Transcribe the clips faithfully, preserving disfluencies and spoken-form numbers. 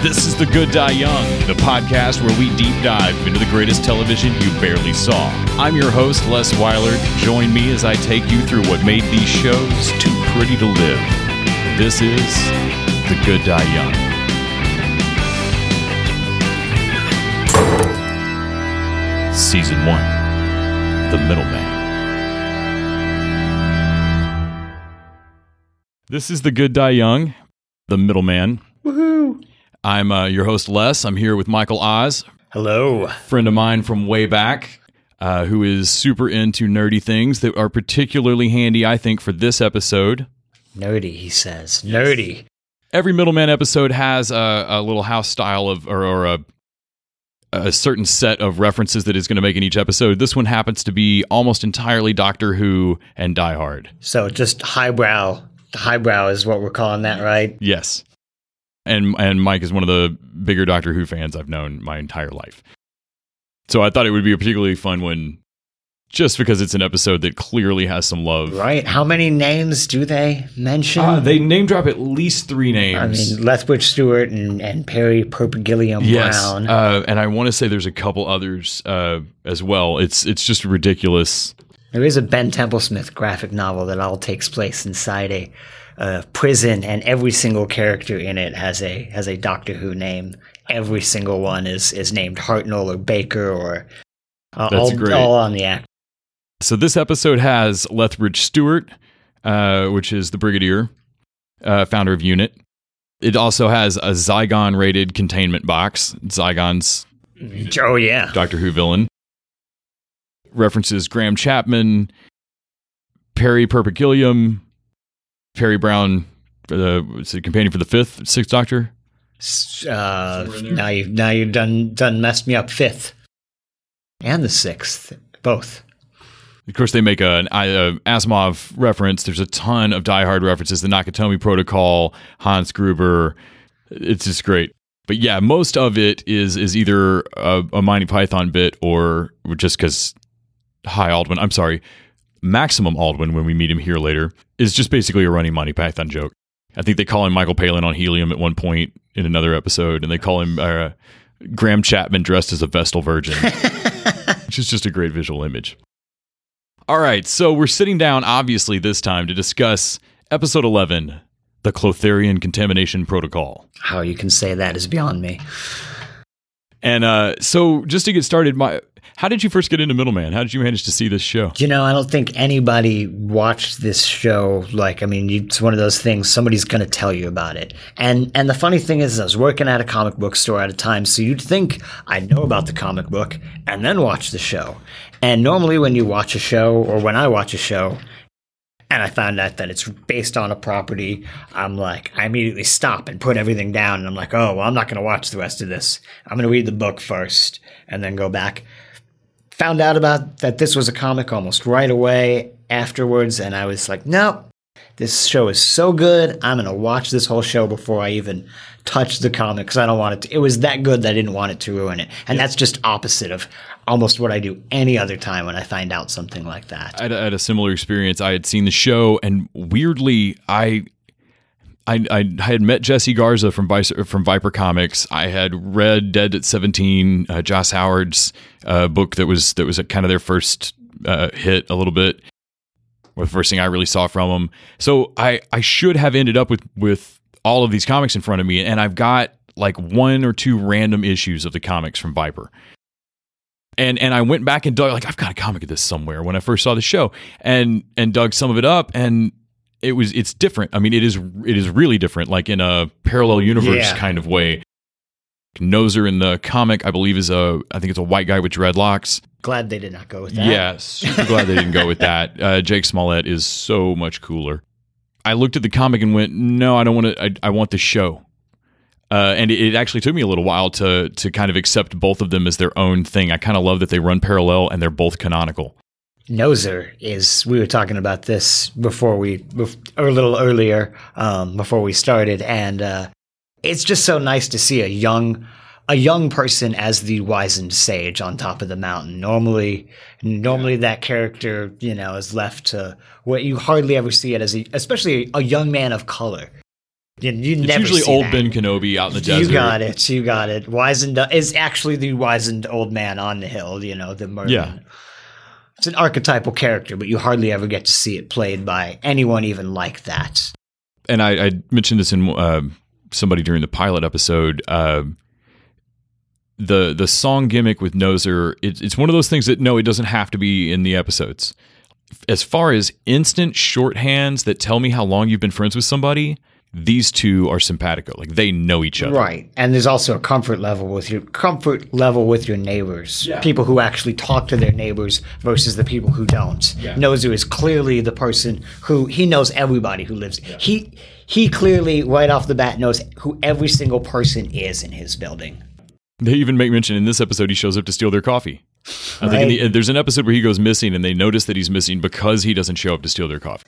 This is The Good Die Young, the podcast where we deep dive into the greatest television you barely saw. I'm your host, Les Weiler. Join me as I take you through what made these shows too pretty to live. This is The Good Die Young. Season one, The Middleman. This is The Good Die Young, The Middleman. Woohoo! I'm uh, your host, Les. I'm here with Michael Oz. Hello. Friend of mine from way back, uh, who is super into nerdy things that are particularly handy, I think, for this episode. Nerdy, he says. Nerdy. Every Middleman episode has a, a little house style of, or, or a, a certain set of references that is going to make in each episode. This one happens to be almost entirely Doctor Who and Die Hard. So just highbrow. Highbrow is what we're calling that, right? Yes. And and Mike is one of the bigger Doctor Who fans I've known my entire life. So I thought it would be a particularly fun one just because it's an episode that clearly has some love. Right. How many names do they mention? Uh, they name drop at least three names. I mean, Lethbridge Stewart and, and Perry Perpigillium yes. Brown. Uh, and I want to say there's a couple others uh, as well. It's, it's just ridiculous. There is a Ben Templesmith graphic novel that all takes place inside a uh, prison, and every single character in it has a has a Doctor Who name. Every single one is is named Hartnell or Baker or uh, That's all, great. all on the act. So this episode has Lethbridge Stewart, uh, which is the Brigadier, uh, founder of UNIT. It also has a Zygon-rated containment box. Zygon's Oh yeah, Doctor Who villain. References Graham Chapman, Perry Perpigillium, Perry Brown, uh, was it companion for the fifth, sixth Doctor? Uh, now you've now you've done done messed me up. Fifth and the sixth, both. Of course, they make a, an a Asimov reference. There's a ton of Die Hard references. The Nakatomi Protocol, Hans Gruber. It's just great. But yeah, most of it is is either a, a Monty Python bit or just because Hi Aldwin. I'm sorry, Maximum Aldwin, when we meet him here later, is just basically a running Monty Python joke. I think they call him Michael Palin on helium at one point in another episode, and they call him uh, Graham Chapman dressed as a Vestal Virgin, which is just a great visual image. All right, so we're sitting down, obviously, this time to discuss Episode eleven, The Clotharian Contamination Protocol. How you can say that is beyond me. And uh, so just to get started, my how did you first get into Middleman? How did you manage to see this show? You know, I don't think anybody watched this show. Like, I mean, you, it's one of those things, somebody's going to tell you about it. And and the funny thing is, I was working at a comic book store at a time, so you'd think I'd know about the comic book and then watch the show. And normally when you watch a show, or when I watch a show, and I found out that it's based on a property, I'm like, I immediately stop and put everything down. And I'm like, oh, well, I'm not going to watch the rest of this. I'm going to read the book first and then go back. Found out about that this was a comic almost right away afterwards. And I was like, no, this show is so good. I'm going to watch this whole show before I even touch the comic because I don't want it to. It was that good that I didn't want it to ruin it. And that's just opposite of almost what I do any other time when I find out something like that. I had, I had a similar experience. I had seen the show, and weirdly, I I, I had met Jesse Garza from Vice, from Viper Comics. I had read Dead at seventeen, uh, Joss Howard's uh, book that was that was a, kind of their first uh, hit a little bit, or the first thing I really saw from them. So I, I should have ended up with, with all of these comics in front of me, and I've got like one or two random issues of the comics from Viper. And and I went back and dug, like, I've got a comic of this somewhere when I first saw the show, and and dug some of it up, and it was it's different. I mean, it is it is really different, like in a parallel universe yeah. kind of way. Noser in the comic, I believe, is a I think it's a white guy with dreadlocks. Glad they did not go with that. Yeah, super glad they didn't go with that. Uh, Jake Smollett is so much cooler. I looked at the comic and went, no, I don't want to. I, I want the show. Uh, and it, it actually took me a little while to to kind of accept both of them as their own thing. I kind of love that they run parallel and they're both canonical. Noser is, we were talking about this before we, or a little earlier, um, before we started, and uh, it's just so nice to see a young, a young person as the wizened sage on top of the mountain. Normally, normally that character, you know, is left to what you hardly ever see it as, a, especially a young man of color. You, you It's never usually see old that. Ben Kenobi out in the desert. You got it. You got it. Wizened is actually the wizened old man on the hill. You know, the Merlin. Yeah. It's an archetypal character, but you hardly ever get to see it played by anyone even like that. And I, I mentioned this in uh, somebody during the pilot episode. Uh, the the song gimmick with Noser, it's it's one of those things that no, it doesn't have to be in the episodes. As far as instant shorthands that tell me how long you've been friends with somebody, these two are simpatico. Like they know each other. Right. And there's also a comfort level with your comfort level with your neighbors. Yeah. People who actually talk to their neighbors versus the people who don't. Yeah. Noser is clearly the person who he knows everybody who lives. Yeah. He he clearly right off the bat knows who every single person is in his building. They even make mention in this episode he shows up to steal their coffee. I Right. think in the, there's an episode where he goes missing and they notice that he's missing because he doesn't show up to steal their coffee.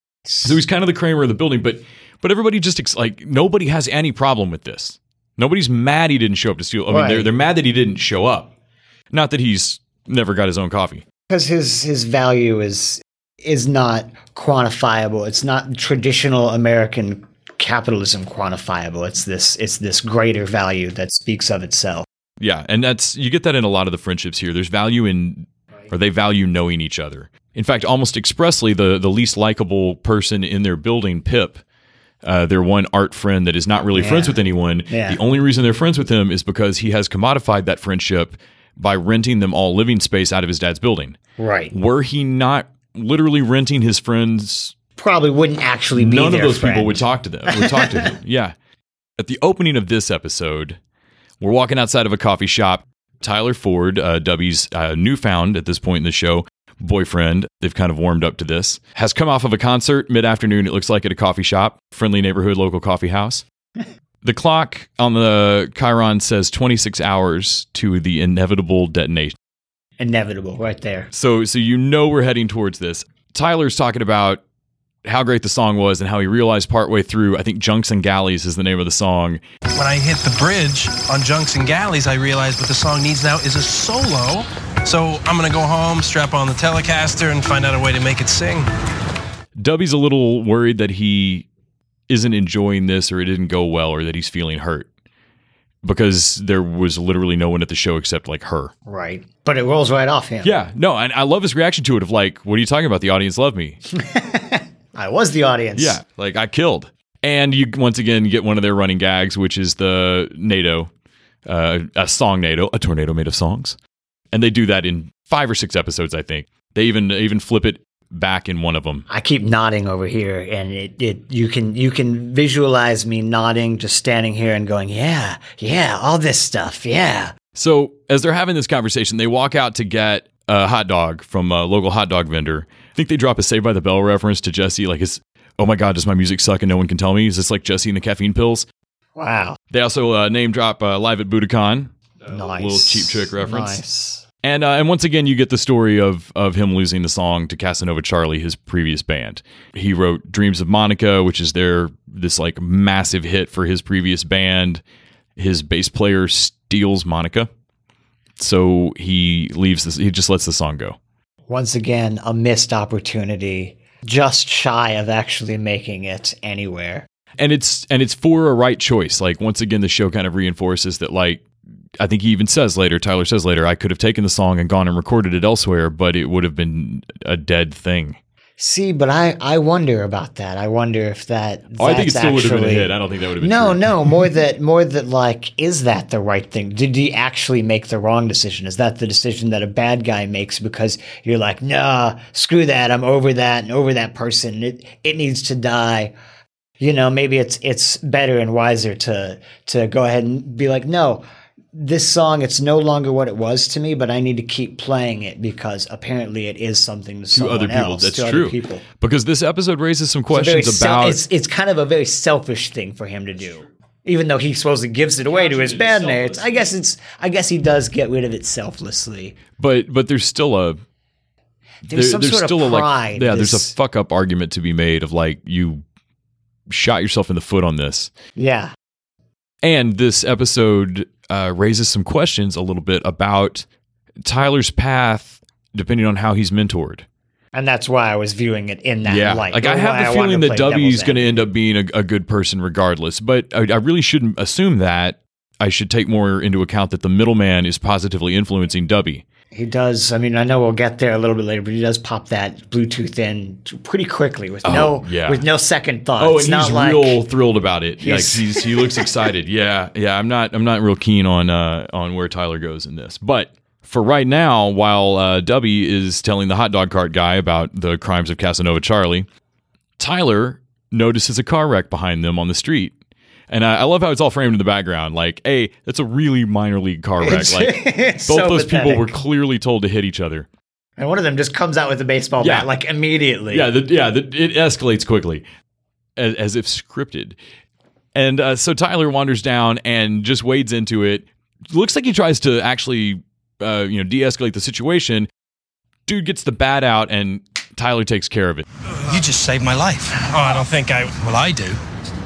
So he's kind of the Kramer of the building, but but everybody just ex- like nobody has any problem with this. Nobody's mad he didn't show up to steal. I mean, Right. they're they're mad that he didn't show up, not that he's never got his own coffee. Because his his value is is not quantifiable. It's not traditional American capitalism quantifiable. It's this it's this greater value that speaks of itself. Yeah, and that's you get that in a lot of the friendships here. There's value in, or they value knowing each other. In fact, almost expressly, the the least likable person in their building, Pip, uh, their one art friend that is not really Yeah. friends with anyone. Yeah. The only reason they're friends with him is because he has commodified that friendship by renting them all living space out of his dad's building. Right. Were he not literally renting his friends, Probably wouldn't actually be none of their those friend. people would talk to them. Would talk to him. Yeah. At the opening of this episode, we're walking outside of a coffee shop. Tyler Ford, uh, Dubby's uh, newfound at this point in the show boyfriend, they've kind of warmed up to this, has come off of a concert mid-afternoon. It looks like at a coffee shop, friendly neighborhood local coffee house. The clock on the Chiron says twenty-six hours to the inevitable detonation. Inevitable, right there. So, so you know we're heading towards this. Tyler's talking about how great the song was and how he realized partway through, I think Junks and Galleys is the name of the song. When I hit the bridge on Junks and Galleys, I realized what the song needs now is a solo. So I'm going to go home, strap on the Telecaster, and find out a way to make it sing. Dubby's a little worried that he isn't enjoying this or it didn't go well or that he's feeling hurt because there was literally no one at the show except like her. Right. But it rolls right off him. Yeah, no, and I love his reaction to it of like, what are you talking about? The audience loved me. I was the audience. Yeah, like I killed. And you once again get one of their running gags, which is the NATO, uh, a song NATO, a tornado made of songs. And they do that in five or six episodes, I think. They even even flip it back in one of them. I keep nodding over here, and it, it you can you can visualize me nodding, just standing here and going, yeah, yeah, all this stuff, yeah. So as they're having this conversation, they walk out to get a hot dog from a local hot dog vendor. I think they drop a Saved by the Bell reference to Jesse, like, is, oh my God, does my music suck and no one can tell me? Is this like Jesse and the caffeine pills? Wow. They also uh, name drop uh, Live at Budokan. Nice. Little Cheap Trick reference. Nice. And uh, and once again, you get the story of of him losing the song to Casanova Charlie, his previous band. He wrote Dreams of Monica, which is their this like massive hit for his previous band. His bass player steals Monica, so he leaves this. He just lets the song go. Once again, a missed opportunity, just shy of actually making it anywhere. And it's and it's for a right choice. Like once again, the show kind of reinforces that. Like I think he even says later, Tyler says later, I could have taken the song and gone and recorded it elsewhere, but it would have been a dead thing. See, but I, I wonder about that. I wonder if that. Oh, I think it that's still would have been a actually- hit. I don't think that would have been No, true. no, more that more that like, is that the right thing? Did he actually make the wrong decision? Is that the decision that a bad guy makes because you're like, nah, screw that, I'm over that and over that person. It it needs to die. You know, maybe it's it's better and wiser to to go ahead and be like, no, this song, it's no longer what it was to me, but I need to keep playing it because apparently it is something to, To someone other people, else, that's to true. Other people. Because this episode raises some It's a very questions sel- about. it's it's kind of a very selfish thing for him to do. Even though he supposedly gives it away to his bandmates, I guess it's I guess he does get rid of it selflessly. but but there's still a There's some sort still of a pride. like yeah there's this- a fuck up argument to be made of like you shot yourself in the foot on this. yeah. And this episode uh, raises some questions a little bit about Tyler's path, depending on how he's mentored. And that's why I was viewing it in that yeah. light. Like I Or have why the I wanted feeling to that play W is devil's going to advocate. end up being a, a good person regardless, but I, I really shouldn't assume that. I should take more into account that the middleman is positively influencing Dubby. He does. I mean, I know we'll get there a little bit later, but he does pop that Bluetooth in pretty quickly with Oh, no yeah. with no second thought. Oh, It's and not he's like, real thrilled about it. Like He's- he's he looks excited. Yeah, yeah. I'm not I'm not real keen on uh, on where Tyler goes in this, but for right now, while uh, Dubby is telling the hot dog cart guy about the crimes of Casanova Charlie, Tyler notices a car wreck behind them on the street. And I, I love how it's all framed in the background. Like, hey, that's a really minor league car wreck. It's- Like, it's both so those people pathetic. were clearly told to hit each other. And one of them just comes out with a baseball Yeah. bat like immediately. Yeah, the, yeah, the, it escalates quickly, as, as if scripted. And uh, so Tyler wanders down and just wades into it. Looks like he tries to actually, uh, you know, de-escalate the situation. Dude gets the bat out, and Tyler takes care of it. You just saved my life. Oh, I don't think I. Well, I do.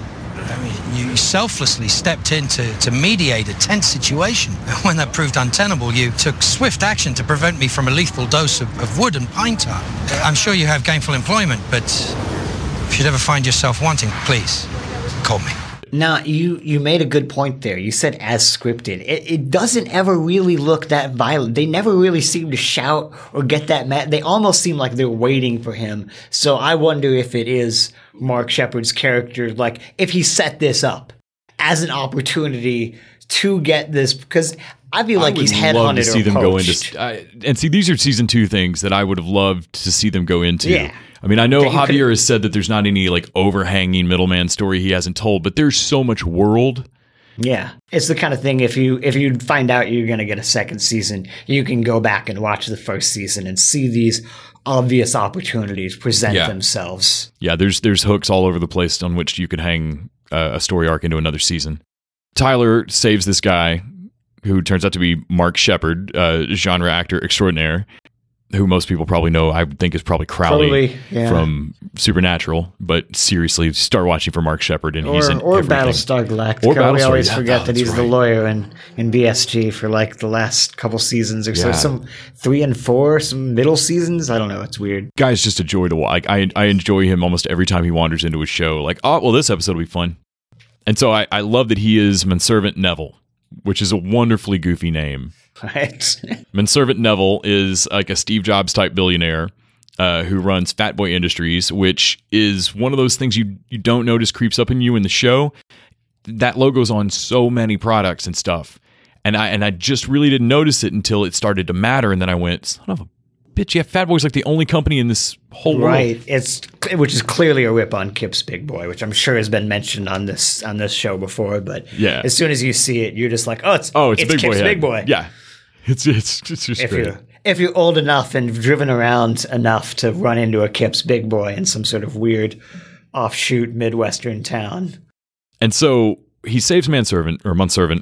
I mean, you selflessly stepped in to, to mediate a tense situation. When that proved untenable, you took swift action to prevent me from a lethal dose of, of wood and pine tar. I'm sure you have gainful employment, but if you'd ever find yourself wanting, please, call me. Now, you, you made a good point there. You said as scripted. It, it doesn't ever really look that violent. They never really seem to shout or get that mad. They almost seem like they're waiting for him. So I wonder if it is Mark Shepard's character, like if he set this up as an opportunity to get this, because I feel like I would he's love headhunted to see or them poached. go into. Uh, and see, these are season two things that I would have loved to see them go into. Yeah. I mean, I know That you Javier could- has said that there's not any like overhanging middleman story he hasn't told, but there's so much world. Yeah, it's the kind of thing if you if you find out you're going to get a second season, you can go back and watch the first season and see these obvious opportunities present Yeah. themselves. Yeah, there's there's hooks all over the place on which you could hang uh, a story arc into another season. Tyler saves this guy who turns out to be Mark Shepard, uh, genre actor extraordinaire, who most people probably know, I would think is probably Crowley Probably, yeah. from Supernatural. But seriously, start watching for Mark Shepard, and he's Or, in or everything. Battlestar Galactica. Or we Battlestar, always yeah, forget that- that he's that's the right. lawyer in, in B S G for like the last couple seasons or so. Yeah. Some three and four, some middle seasons. I don't know. It's weird. Guy's just a joy to watch. Like, I I enjoy him almost every time he wanders into a show. Like, oh, well, this episode will be fun. And so I, I love that he is Manservant Neville, which is a wonderfully goofy name. Right? Manservant Neville is like a Steve Jobs type billionaire uh, who runs Fatboy Industries, which is one of those things you you don't notice creeps up in you in the show. That logo's on so many products and stuff, and I and I just really didn't notice it until it started to matter, and then I went, son of a bitch, yeah, Fatboy's like the only company in this whole world. Right. It's which is clearly a rip on Kip's Big Boy, which I'm sure has been mentioned on this on this show before. But Yeah. as soon as you see it, you're just like, oh, it's Oh, it's, a Big Kip's Boy. Big head. Boy. Yeah, it's it's it's just If great. you're if you're old enough and driven around enough to run into a Kip's Big Boy in some sort of weird offshoot Midwestern town. And so he saves Manservant or Manservant.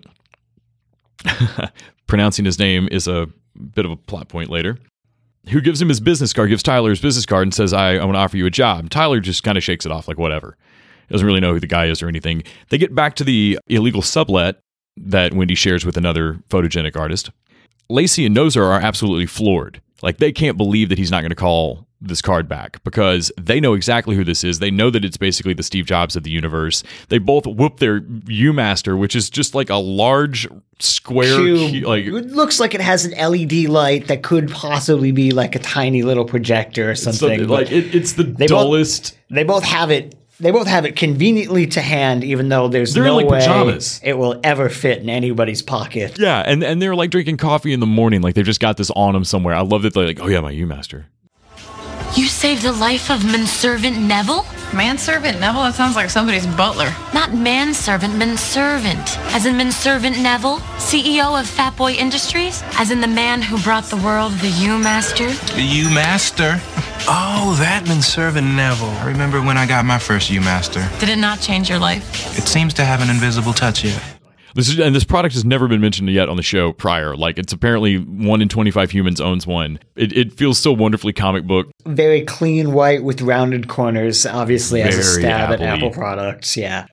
Pronouncing his name is a bit of a plot point later. Who gives him his business card, gives Tyler his business card and says, I, I want to offer you a job. Tyler just kind of shakes it off like whatever. Doesn't really know who the guy is or anything. They get back to the illegal sublet that Wendy shares with another photogenic artist. Lacey and Nozer are absolutely floored. Like, they can't believe that he's not going to call this card back because they know exactly who this is. They know that it's basically the Steve Jobs of the universe. They both whoop their U-Master, which is just like a large square, Cube. cu- like It looks like it has an L E D light that could possibly be like a tiny little projector or something. something- but like it, it's the both- dullest. they both have it. They both have it conveniently to hand, even though there's They're in, no like, way pajamas. it will ever fit in anybody's pocket. Yeah, and and they're like drinking coffee in the morning, like they've just got this on them somewhere. I love that they're like, oh yeah, my U-Master. You saved the life of manservant Neville? Manservant Neville? That sounds like somebody's butler. Not manservant, manservant. As in manservant Neville, C E O of Fatboy Industries? As in the man who brought the world the U-Master? The U-Master? Oh, that Manservant Neville. I remember when I got my first U-Master. Did it not change your life? It seems to have an invisible touch yet. This is, and this product has never been mentioned yet on the show prior. Like, it's apparently one in twenty-five humans owns one. It, it feels so wonderfully comic book. Very clean white with rounded corners, obviously as a Very stab at Apple-y. Apple products. Yeah.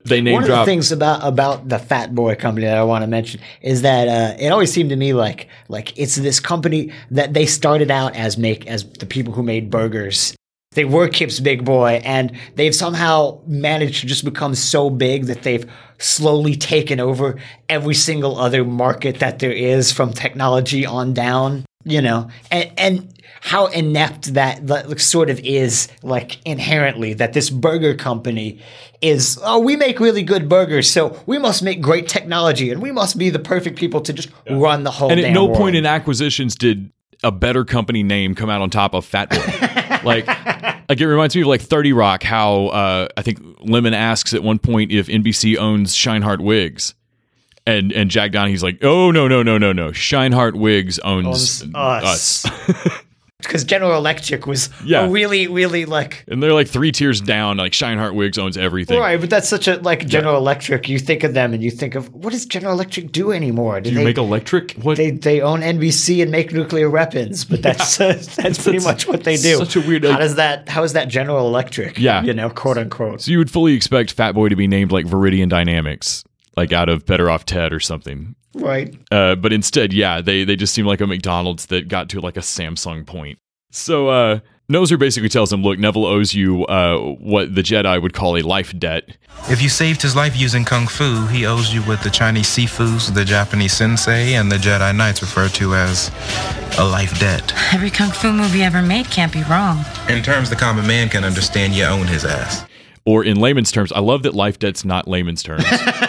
They name One of drop. the things about about the Fat Boy company that I want to mention is that uh, it always seemed to me like like it's this company that they started out as make as the people who made burgers. They were Kip's Big Boy, and they've somehow managed to just become so big that they've slowly taken over every single other market that there is from technology on down. You know, and and how inept that, that sort of is, like inherently, that this burger company is, oh, we make really good burgers, so we must make great technology, and we must be the perfect people to just yeah. run the whole and damn at no world. point in acquisitions did a better company name come out on top of Fat Boy. like, like it reminds me of like thirty Rock, how uh, I think Lemon asks at one point if N B C owns Shineheart Wigs. And and Jack Donaghy's like, oh, no, no, no, no, no. Shineheart Wigs owns, owns us. us. Because General Electric was yeah. a really, really like... And they're like three tiers down, like Shineheart Wigs owns everything. Right, but that's such a, like, General yeah. Electric, you think of them and you think of, what does General Electric do anymore? Do, do you they, make electric? What? They they own N B C and make nuclear weapons, but that's yeah. uh, that's, that's pretty much what they do. Such a weird... How does that, how is that General Electric? Yeah. You know, quote unquote. So you would fully expect Fat Boy to be named like Viridian Dynamics, like out of Better Off Ted or something. Right. Uh, but instead, yeah, they, they just seem like a McDonald's that got to like a Samsung point. So uh, Noser basically tells him, look, Neville owes you uh, what the Jedi would call a life debt. If you saved his life using Kung Fu, he owes you what the Chinese Sifus, the Japanese Sensei, and the Jedi Knights refer to as a life debt. Every Kung Fu movie ever made can't be wrong. In terms the common man can understand, you own his ass. Or in layman's terms, I love that life debt's not layman's terms.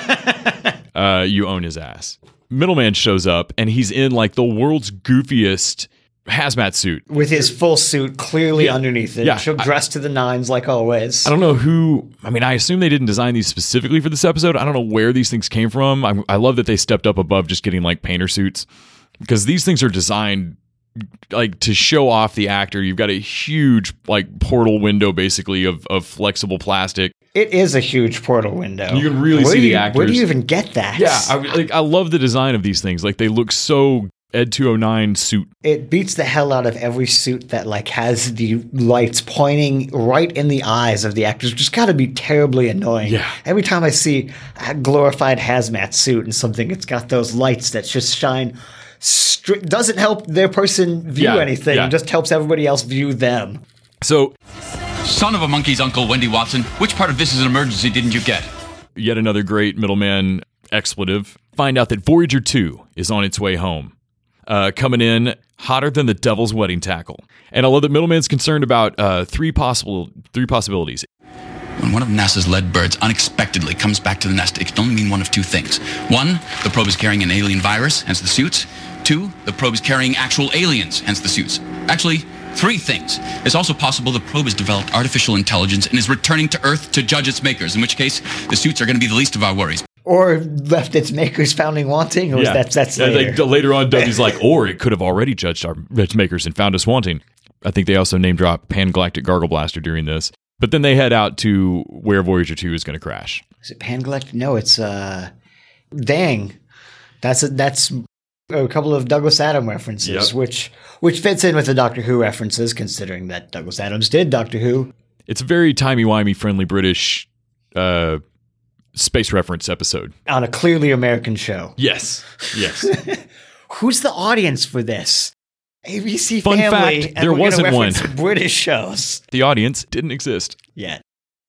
uh, you own his ass. Middleman shows up, and he's in like the world's goofiest hazmat suit. With his full suit clearly yeah. underneath it. Yeah. Dressed to the nines like always. I don't know who, I mean, I assume they didn't design these specifically for this episode. I don't know where these things came from. I, I love that they stepped up above just getting like painter suits, because these things are designed like to show off the actor. You've got a huge like portal window basically of, of flexible plastic. It is a huge portal window. You can really where see the you, actors. Where do you even get that? Yeah, I, like, I love the design of these things. Like they look so Ed two oh nine suit. It beats the hell out of every suit that like has the lights pointing right in the eyes of the actors, which has got to be terribly annoying. Yeah. Every time I see a glorified hazmat suit and something, it's got those lights that just shine. Stri- doesn't help their person view yeah, anything. Yeah. Just helps everybody else view them. So, son of a monkey's uncle, Wendy Watson, which part of this is an emergency didn't you get? Yet another great middleman expletive. Find out that Voyager two is on its way home. Uh, coming in hotter than the devil's wedding tackle. And I love that Middleman's concerned about uh, three possible three possibilities. When one of NASA's lead birds unexpectedly comes back to the nest, it can only mean one of two things. One, the probe is carrying an alien virus, hence the suits. Two, the probe is carrying actual aliens, hence the suits. Actually, three things. It's also possible the probe has developed artificial intelligence and is returning to Earth to judge its makers, in which case the suits are going to be the least of our worries. Or left its makers founding wanting, or yeah. that's that's yeah, later. Like, later on, Dougie's like, or it could have already judged our its makers and found us wanting. I think they also name drop Pan Galactic Gargle Blaster during this. But then they head out to where Voyager two is going to crash. Is it Pan Galactic? No, it's uh, dang. That's a, that's a couple of Douglas Adams references, yep. which which fits in with the Doctor Who references, considering that Douglas Adams did Doctor Who. It's a very timey-wimey, friendly British uh, space reference episode on a clearly American show. Yes, yes. Who's the audience for this? A B C Fun Family. fact, there wasn't one. British shows. The audience didn't exist yet.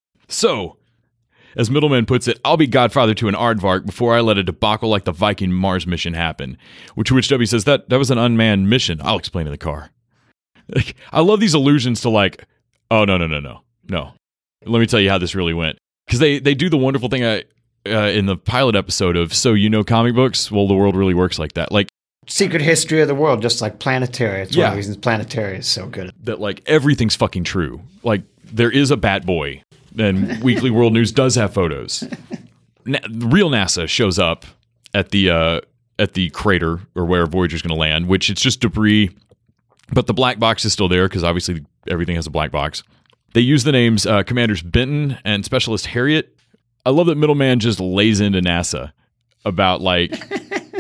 So, as Middleman puts it, I'll be godfather to an aardvark before I let a debacle like the Viking Mars mission happen. Which which W says that that was an unmanned mission. I'll explain in the car. Like, I love these allusions to like, oh no no no no no. Let me tell you how this really went. Because they, they do the wonderful thing I, uh, in the pilot episode of So You Know Comic Books? Well, the world really works like that. Like Secret History of the World, just like Planetary. It's yeah. one of the reasons Planetary is so good. That like everything's fucking true. Like there is a Bat Boy, and Weekly World News does have photos. Na- real NASA shows up at the uh, at the crater or where Voyager's going to land, which it's just debris, but the black box is still there because obviously everything has a black box. They use the names uh, Commanders Benton and Specialist Harriet. I love that Middleman just lays into NASA about like,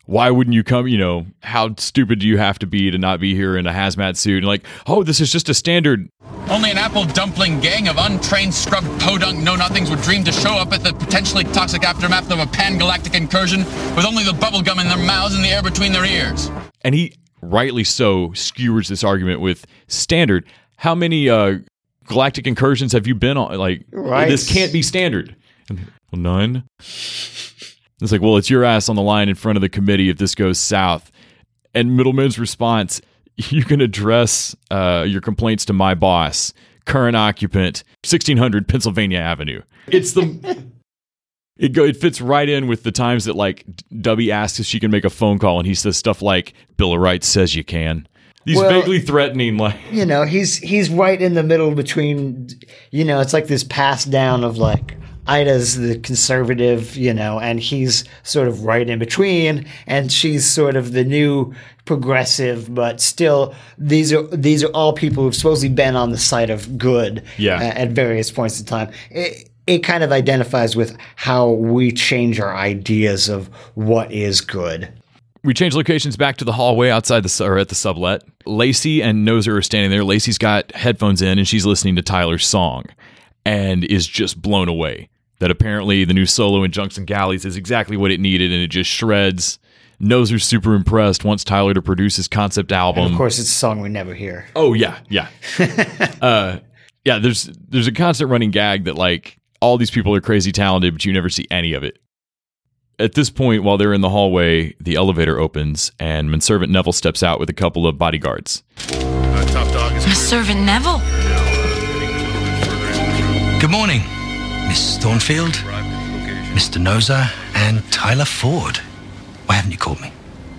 why wouldn't you come? You know, how stupid do you have to be to not be here in a hazmat suit? And like, oh, this is just a standard. Only an apple dumpling gang of untrained scrubbed podunk know-nothings would dream to show up at the potentially toxic aftermath of a pan-galactic incursion with only the bubblegum in their mouths and the air between their ears. And he, rightly so, skewers this argument with standard. How many uh, galactic incursions have you been on? Like, right. This can't be standard. Well, none. It's like, well, it's your ass on the line in front of the committee if this goes south. And Middleman's response, you can address uh, your complaints to my boss, current occupant, sixteen hundred Pennsylvania Avenue. It's the it go it fits right in with the times that like Dubby asks if she can make a phone call, and he says stuff like Bill of Rights says you can. These well, vaguely threatening, like you know, he's he's right in the middle between, you know, it's like this pass down of like Ida's the conservative, you know, and he's sort of right in between, and she's sort of the new progressive, but still, these are these are all people who've supposedly been on the side of good yeah. at, at various points in time. It, it kind of identifies with how we change our ideas of what is good. We change locations back to the hallway outside the or at the sublet. Lacey and Noser are standing there. Lacey's got headphones in, and she's listening to Tyler's song, and is just blown away that apparently the new solo in Junks and Galleys is exactly what it needed, and it just shreds. Noser's super impressed, wants Tyler to produce his concept album. And of course, it's a song we never hear. Oh, yeah, yeah. uh, yeah, there's there's a constant running gag that, like, all these people are crazy talented, but you never see any of it. At this point, while they're in the hallway, the elevator opens, and Manservant Neville steps out with a couple of bodyguards. Uh, top dog is Manservant Neville. Good morning, Miss Thornfield, Mister Noser, and Tyler Ford. Why haven't you called me?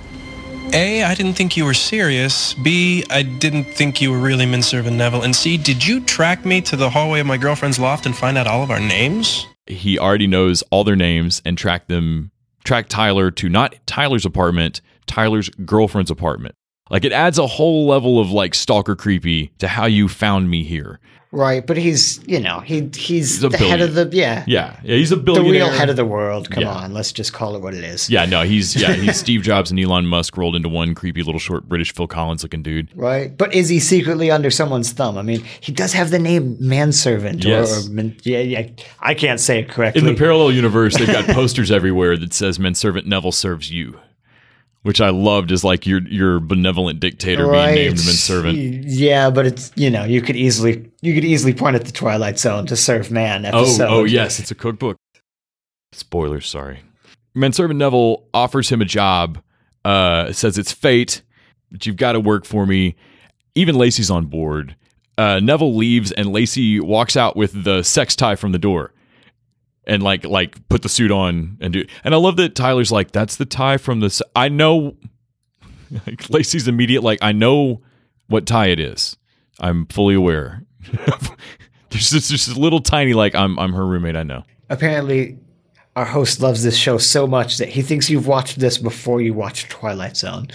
A, I didn't think you were serious. B, I didn't think you were really Manservant Neville. And C, did you track me to the hallway of my girlfriend's loft and find out all of our names? He already knows all their names and tracked them, tracked Tyler to not Tyler's apartment, Tyler's girlfriend's apartment. Like, it adds a whole level of, like, stalker creepy to how you found me here. Right, but he's, you know, he he's, he's the billion. head of the, yeah. Yeah, yeah, he's a billionaire. The real head of the world, come yeah. on, let's just call it what it is. Yeah, no, he's, yeah, he's Steve Jobs and Elon Musk rolled into one creepy little short British Phil Collins looking dude. Right, but is he secretly under someone's thumb? I mean, he does have the name Manservant. Yes. Or, or, yeah, yeah, I can't say it correctly. In the parallel universe, they've got posters everywhere that says Manservant Neville serves you. Which I loved is like your your benevolent dictator right. being named Manservant. Yeah, but it's, you know, you could easily you could easily point at the Twilight Zone to serve man episode. Oh, oh yes, it's a cookbook. Spoilers, sorry. Manservant Neville offers him a job, uh, says it's fate, but you've got to work for me. Even Lacey's on board. Uh, Neville leaves and Lacey walks out with the sex tie from the door. And like, like, put the suit on and do. And I love that Tyler's like, "That's the tie from the." I know. Like, Lacey's immediate, like, I know what tie it is. I'm fully aware. There's just, just a little tiny, like, I'm, I'm her roommate. I know. Apparently, our host loves this show so much that he thinks you've watched this before you watched Twilight Zone.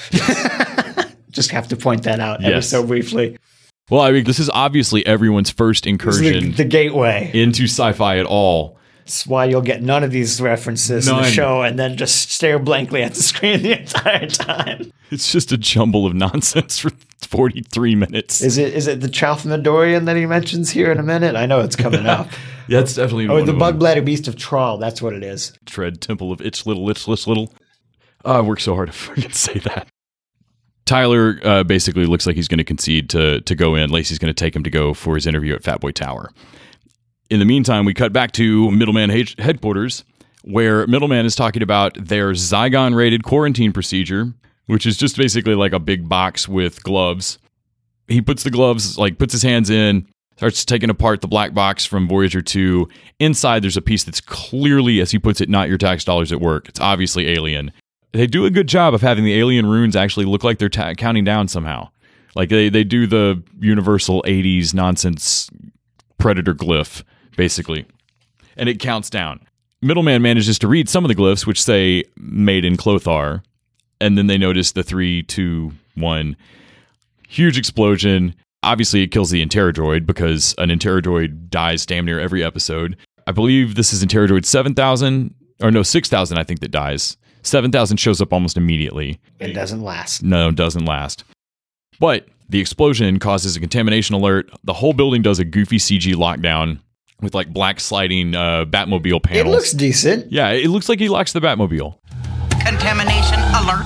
Just have to point that out ever yes. so briefly. Well, I mean, this is obviously everyone's first incursion the, the gateway into sci-fi at all. That's why you'll get none of these references None. in the show and then just stare blankly at the screen the entire time. It's just a jumble of nonsense for forty-three minutes. Is it is it the Chalfmadorian that he mentions here in a minute? I know it's coming up. Yeah, it's definitely Oh, one the of Bug them. Bladder Beast of Trawl. That's what it is. Tread Temple of Itch Little, Itch Little, Little. Oh, I worked so hard to fucking say that. Tyler uh, basically looks like he's going to concede to to go in. Lacey's going to take him to go for his interview at Fatboy Tower. In the meantime, we cut back to Middleman he- headquarters, where Middleman is talking about their Zygon-rated quarantine procedure, which is just basically like a big box with gloves. He puts the gloves, like puts his hands in, starts taking apart the black box from Voyager two. Inside, there's a piece that's clearly, as he puts it, not your tax dollars at work. It's obviously alien. They do a good job of having the alien runes actually look like they're ta- counting down somehow. Like they, they do the universal eighties nonsense predator glyph, basically. And it counts down. Middleman manages to read some of the glyphs, which say made in Clothar. And then they notice the three, two, one. Huge explosion. Obviously, it kills the Interodroid because an Interodroid dies damn near every episode. I believe this is Interodroid seven thousand, or no, six thousand, I think, that dies. seven thousand shows up almost immediately. It doesn't last. No, it doesn't last. But the explosion causes a contamination alert. The whole building does a goofy C G lockdown with like black sliding uh, Batmobile panels. It looks decent. Yeah, it looks like he locks the Batmobile. Contamination alert.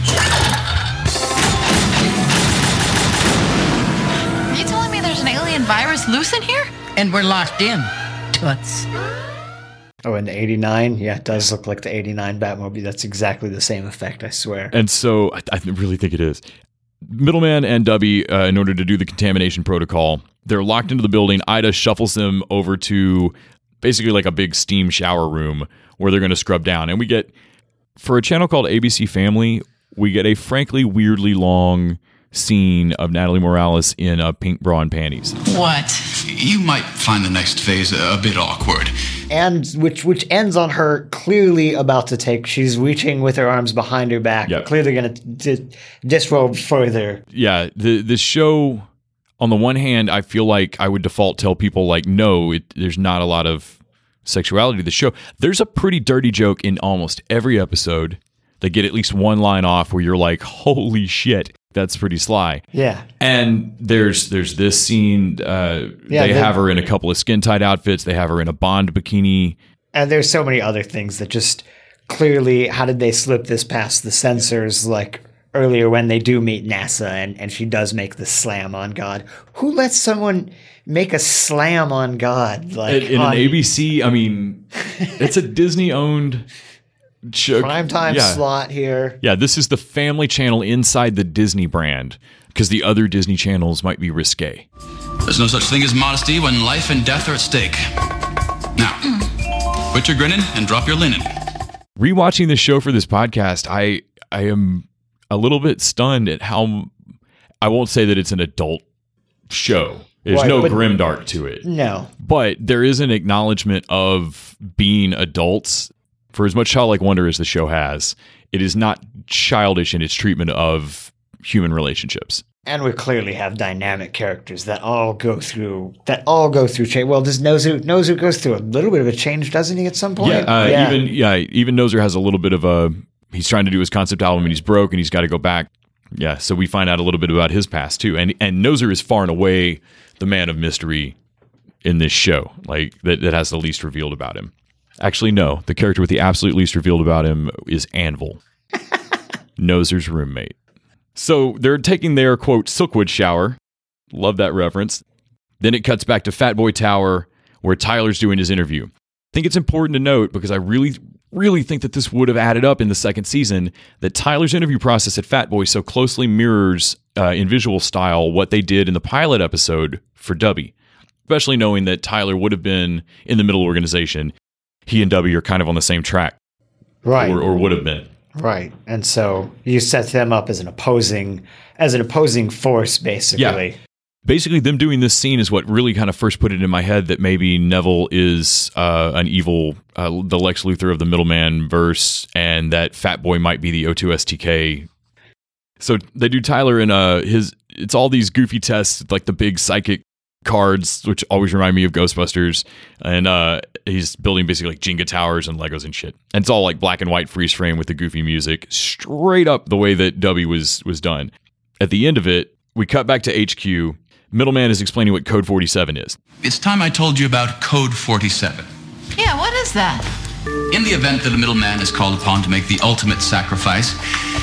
Are you telling me there's an alien virus loose in here? And we're locked in. Toots. Oh, and the eighty-nine? Yeah, it does look like the eighty-nine Batmobile. That's exactly the same effect, I swear. And so I, I really think it is. Middleman and Dubby, uh, in order to do the contamination protocol, they're locked into the building. Ida shuffles them over to basically like a big steam shower room where they're going to scrub down. And we get, for a channel called A B C Family, we get a frankly weirdly long scene of Natalie Morales in a pink bra and panties. What? You might find the next phase a bit awkward. And which which ends on her clearly about to take. She's reaching with her arms behind her back, Yep. clearly going to d- disrobe further. Yeah, the the show, on the one hand, I feel like I would default tell people like, no, it, there's not a lot of sexuality to the show. There's a pretty dirty joke in almost every episode. They get at least one line off where you're like, holy shit, that's pretty sly. Yeah. And there's there's this scene. Uh, Yeah, they they- have her in a couple of skin tight outfits. They have her in a Bond bikini. And there's so many other things that just clearly, how did they slip this past the censors? Like earlier when they do meet NASA and, and she does make the slam on God. Who lets someone make a slam on God? Like In, in on an A B C, I mean, it's a Disney-owned show. primetime Yeah. slot here. Yeah, this is the family channel inside the Disney brand because the other Disney channels might be risque. There's no such thing as modesty when life and death are at stake. Now, quit your grinning and drop your linen. Rewatching this show for this podcast, I I am a little bit stunned at how, I won't say that it's an adult show. There's Right, no but- grimdark to it. No. But there is an acknowledgement of being adults. For as much childlike wonder as the show has, it is not childish in its treatment of human relationships. And we clearly have dynamic characters that all go through that all go through change. Well, does Nozu Nozu goes through a little bit of a change, doesn't he? At some point, Yeah, uh, even yeah, even Nozer has a little bit of a. He's trying to do his concept album and he's broke and he's got to go back. Yeah, so we find out a little bit about his past too, and and Nozer is far and away the man of mystery in this show, like that that has the least revealed about him. Actually, no, the character with the absolute least revealed about him is Anvil, Nozer's roommate. So they're taking their, quote, Silkwood shower. Love that reference. Then it cuts back to Fatboy Tower, where Tyler's doing his interview. I think it's important to note, because I really, really think that this would have added up in the second season, that Tyler's interview process at Fatboy so closely mirrors, uh, in visual style, what they did in the pilot episode for Dubby. Especially knowing that Tyler would have been in the middle organization. He and Dubby are kind of on the same track. Right. Or, or would have been. Right. And so you set them up as an opposing as an opposing force, basically. Yeah. Basically, them doing this scene is what really kind of first put it in my head that maybe Neville is uh, an evil, uh, the Lex Luthor of the Middleman verse, and that Fat Boy might be the O two S T K. So they do Tyler in uh, his, it's all these goofy tests, like the big psychic cards, which always remind me of Ghostbusters. And uh, he's building basically like Jenga towers and Legos and shit. And it's all like black and white freeze frame with the goofy music, straight up the way that Dubby was was done. At the end of it, we cut back to H Q. Middleman is explaining what Code forty-seven is. It's time I told you about Code forty-seven. Yeah, what is that? In the event that a middleman is called upon to make the ultimate sacrifice,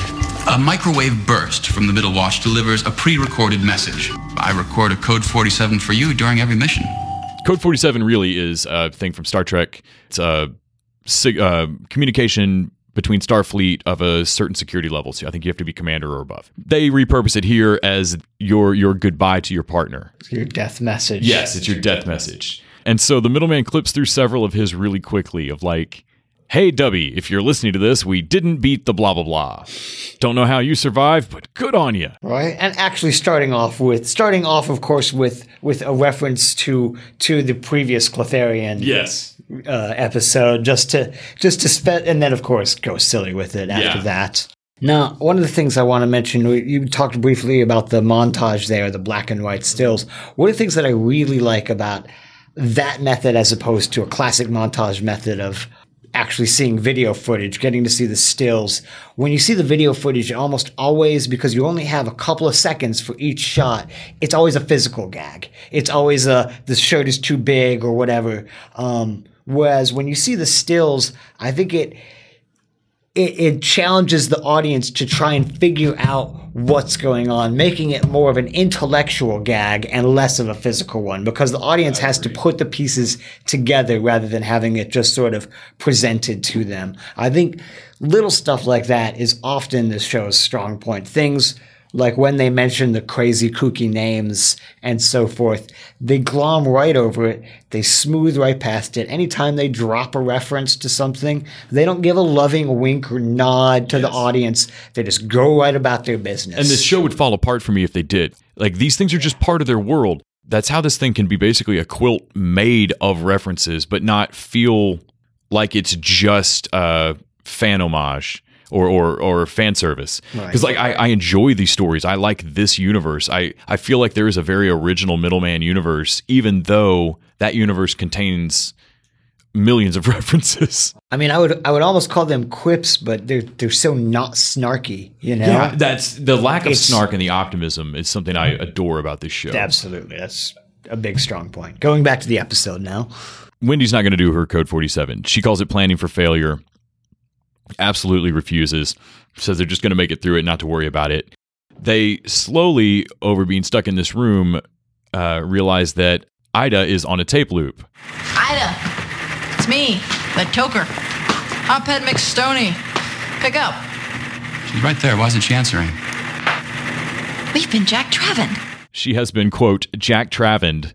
a microwave burst from the Middle Watch delivers a pre-recorded message. I record a Code forty-seven for you during every mission. Code forty-seven really is a thing from Star Trek. It's a sig- uh, communication between Starfleet of a certain security level. So I think you have to be commander or above. They repurpose it here as your your goodbye to your partner. Your death message. Yes, it's your death message. And so the middleman clips through several of his really quickly of like, hey, Dubby, if you're listening to this, we didn't beat the blah, blah, blah. Don't know how you survived, but good on you. Right. And actually starting off with, starting off, of course, with with a reference to to the previous Cletharian Yes. uh, episode, just to, just to spend, and then, of course, go silly with it after Yeah. that. Now, one of the things I want to mention, we- you talked briefly about the montage there, the black and white stills. One of the things that I really like about that method as opposed to a classic montage method of actually seeing video footage, getting to see the stills. When you see the video footage, it almost always, because you only have a couple of seconds for each shot, it's always a physical gag. It's always a, the shirt is too big or whatever. Um, whereas when you see the stills, I think it, it, it challenges the audience to try and figure out what's going on, making it more of an intellectual gag and less of a physical one, because the audience has to put the pieces together rather than having it just sort of presented to them. I think little stuff like that is often this show's strong point. Things like when they mention the crazy, kooky names and so forth, they glom right over it. They smooth right past it. Anytime they drop a reference to something, they don't give a loving wink or nod to yes. the audience. They just go right about their business. And this show would fall apart for me if they did. Like, these things are just part of their world. That's how this thing can be basically a quilt made of references, but not feel like it's just a fan homage. Or, or or fan service. Because right. like I, I enjoy these stories. I like this universe. I, I feel like there is a very original Middleman universe, even though that universe contains millions of references. I mean, I would I would almost call them quips, but they're they're so not snarky, you know? Yeah, that's the lack of it's, snark and the optimism is something I adore about this show. Absolutely. That's a big strong point. Going back to the episode now. Wendy's not going to do her Code forty-seven. She calls it planning for failure. Absolutely refuses, says they're just going to make it through it, not to worry about it. They slowly, over being stuck in this room, uh, realize that Ida is on a tape loop. Ida, it's me, the toker. Hophead McStoney. Pick up. She's right there. Why isn't she answering? We've been Jack Travened. She has been, quote, Jack Travened.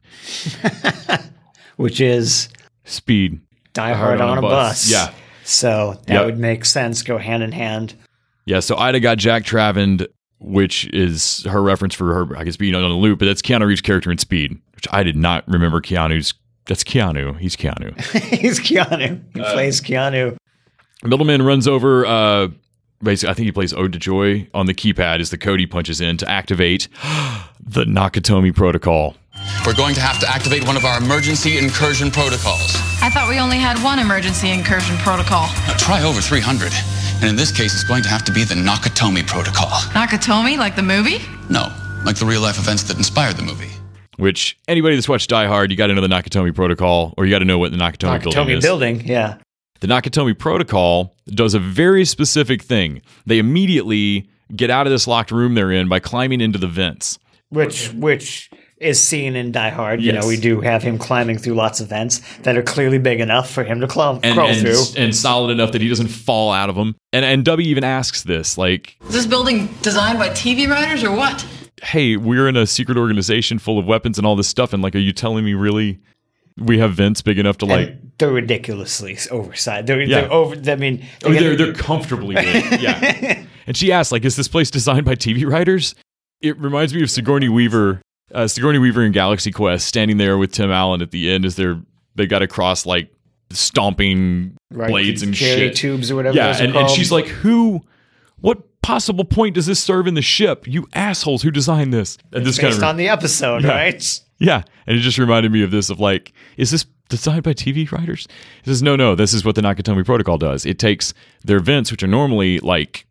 Which is? Speed. Die Hard, hard on, on a bus. bus. Yeah. So that yep. would make sense, go hand in hand. Yeah, so Ida got Jack Travened, which is her reference for her, I guess, being on a loop, but that's Keanu Reeves' character in Speed, which I did not remember Keanu's. That's Keanu. He's Keanu. He's Keanu. He uh, plays Keanu. Middleman runs over, uh, basically, I think he plays Ode to Joy on the keypad as the code he punches in to activate the Nakatomi Protocol. We're going to have to activate one of our emergency incursion protocols. I thought we only had one emergency incursion protocol. Now try over three hundred. And in this case, it's going to have to be the Nakatomi Protocol. Nakatomi, like the movie? No, like the real-life events that inspired the movie. Which, anybody that's watched Die Hard, you got to know the Nakatomi Protocol, or you got to know what the Nakatomi, Nakatomi building is. building, yeah. The Nakatomi Protocol does a very specific thing. They immediately get out of this locked room they're in by climbing into the vents. Which, which... is seen in Die Hard. Yes. You know, we do have him climbing through lots of vents that are clearly big enough for him to cl- and, crawl and, through. And solid enough that he doesn't fall out of them. And, and Dubby even asks this, like... Is this building designed by T V writers or what? Hey, we're in a secret organization full of weapons and all this stuff, and like, are you telling me really we have vents big enough to like... And they're ridiculously oversized. They're, yeah. they're over... I mean... Oh, they're, they're comfortably big, yeah. And she asks, like, is this place designed by T V writers? It reminds me of Sigourney Weaver... Uh, Sigourney Weaver in Galaxy Quest, standing there with Tim Allen at the end as they're they got across like stomping right, blades and cherry shit. tubes or whatever. Yeah, those are and, called. and she's like, "Who? What possible point does this serve in the ship? You assholes who designed this?" And it's this based kind of on the episode, yeah, right? Yeah, and it just reminded me of this of like, is this designed by T V writers? It says, no, no, this is what the Nakatomi Protocol does. It takes their vents, which are normally like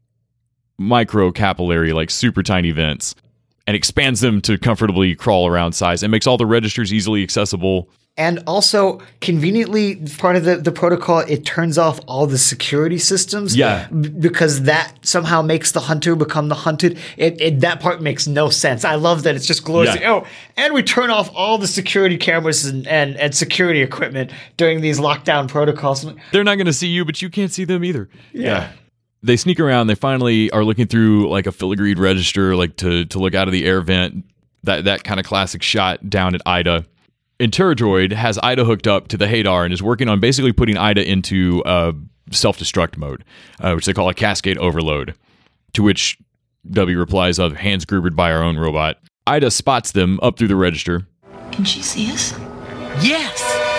micro capillary, like super tiny vents, and expands them to comfortably crawl around size and makes all the registers easily accessible. And also, conveniently, part of the, the protocol, it turns off all the security systems. Yeah. B- because that somehow makes the hunter become the hunted. It, it That part makes no sense. I love that it's just glorious. Yeah. Oh, and we turn off all the security cameras and, and, and security equipment during these lockdown protocols. They're not going to see you, but you can't see them either. Yeah. yeah. They sneak around. They finally are looking through like a filigreed register, like to to look out of the air vent. That that kind of classic shot down at Ida. Interrodroid has Ida hooked up to the Hadar and is working on basically putting Ida into uh, self-destruct mode, uh, which they call a cascade overload. To which W replies, "Other hands groovered by our own robot." Ida spots them up through the register. Can she see us? Yes,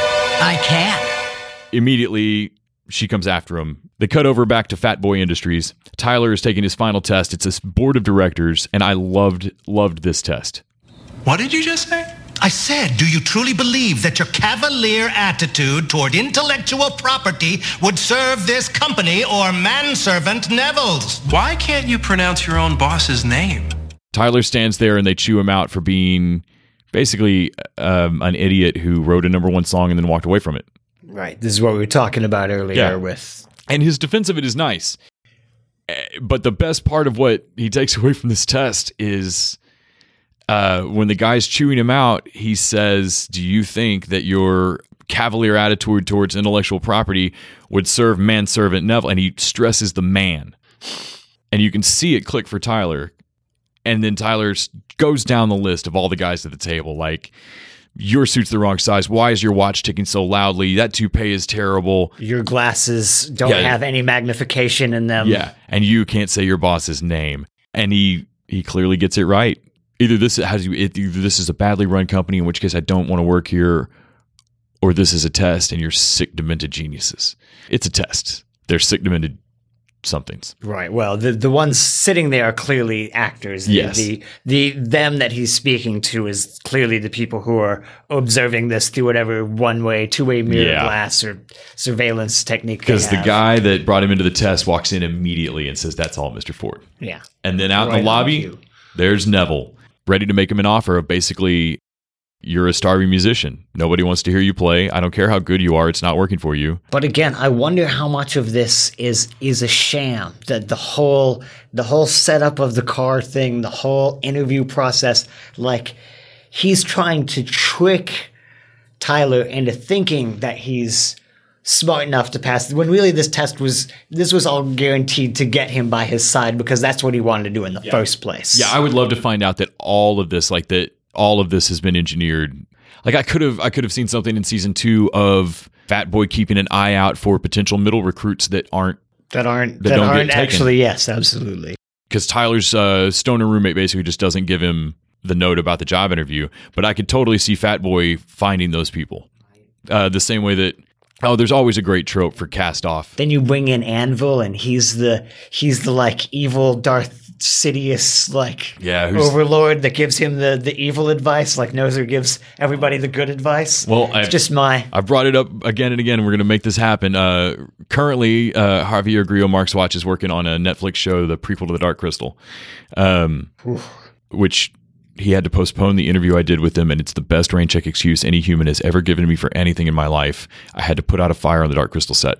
I can. Immediately, she comes after him. They cut over back to Fat Boy Industries. Tyler is taking his final test. It's a board of directors, and I loved, loved this test. What did you just say? I said, do you truly believe that your cavalier attitude toward intellectual property would serve this company or manservant Neville's? Why can't you pronounce your own boss's name? Tyler stands there and they chew him out for being basically um, an idiot who wrote a number one song and then walked away from it. Right. This is what we were talking about earlier Yeah. with... And his defense of it is nice. Eh, But the best part of what he takes away from this test is uh, when the guy's chewing him out, he says, do you think that your cavalier attitude towards intellectual property would serve manservant Neville? And he stresses the man. And you can see it click for Tyler. And then Tyler s- goes down the list of all the guys at the table. Like, your suit's the wrong size. Why is your watch ticking so loudly? That toupee is terrible. Your glasses don't Yeah. have any magnification in them. Yeah, and you can't say your boss's name. And he he clearly gets it right. Either this has you. Either this is a badly run company, in which case I don't want to work here, or this is a test, and you're sick, demented geniuses. It's a test. They're sick, demented somethings. Right. Well, the the ones sitting there are clearly actors. The, Yes. The, the them that he's speaking to is clearly the people who are observing this through whatever one way, two way mirror Yeah. glass or surveillance technique. they Because the have. guy that brought him into the test walks in immediately and says, "That's all, Mister Ford." Yeah. And then out Right in the on lobby, cue. there's Neville, ready to make him an offer of basically, you're a starving musician. Nobody wants to hear you play. I don't care how good you are. It's not working for you. But again, I wonder how much of this is is a sham. That the whole the whole setup of the car thing, the whole interview process, like he's trying to trick Tyler into thinking that he's smart enough to pass, when really this test was this was all guaranteed to get him by his side because that's what he wanted to do in the first place. Yeah, I would love to find out that all of this, like that, all of this has been engineered. Like I could have, I could have seen something in season two of Fat Boy keeping an eye out for potential middle recruits that aren't that aren't that that, don't get aren't taken. actually yes, absolutely. Because Tyler's uh, stoner roommate basically just doesn't give him the note about the job interview. But I could totally see Fat Boy finding those people. Uh, the same way that, oh, there's always a great trope for cast off. Then you bring in Anvil, and he's the he's the like evil Darth Sidious like Yeah, who's- overlord that gives him the the evil advice, like Nozer gives everybody the good advice. Well, it's just my I've brought it up again and again. And we're going to make this happen. Uh, currently, uh, Javier Grillo Marxwatch is working on a Netflix show, the prequel to The Dark Crystal, um, which he had to postpone the interview I did with him, and it's the best rain check excuse any human has ever given me for anything in my life. I had to put out a fire on the Dark Crystal set.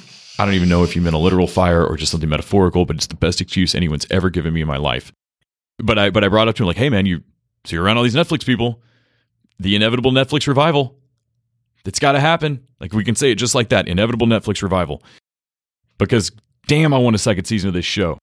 I don't even know if you meant a literal fire or just something metaphorical, but it's the best excuse anyone's ever given me in my life. But I but I brought up to him like, hey man, you so you're around all these Netflix people, the inevitable Netflix revival. It's got to happen. Like we can say it just like that, inevitable Netflix revival. Because damn, I want a second season of this show.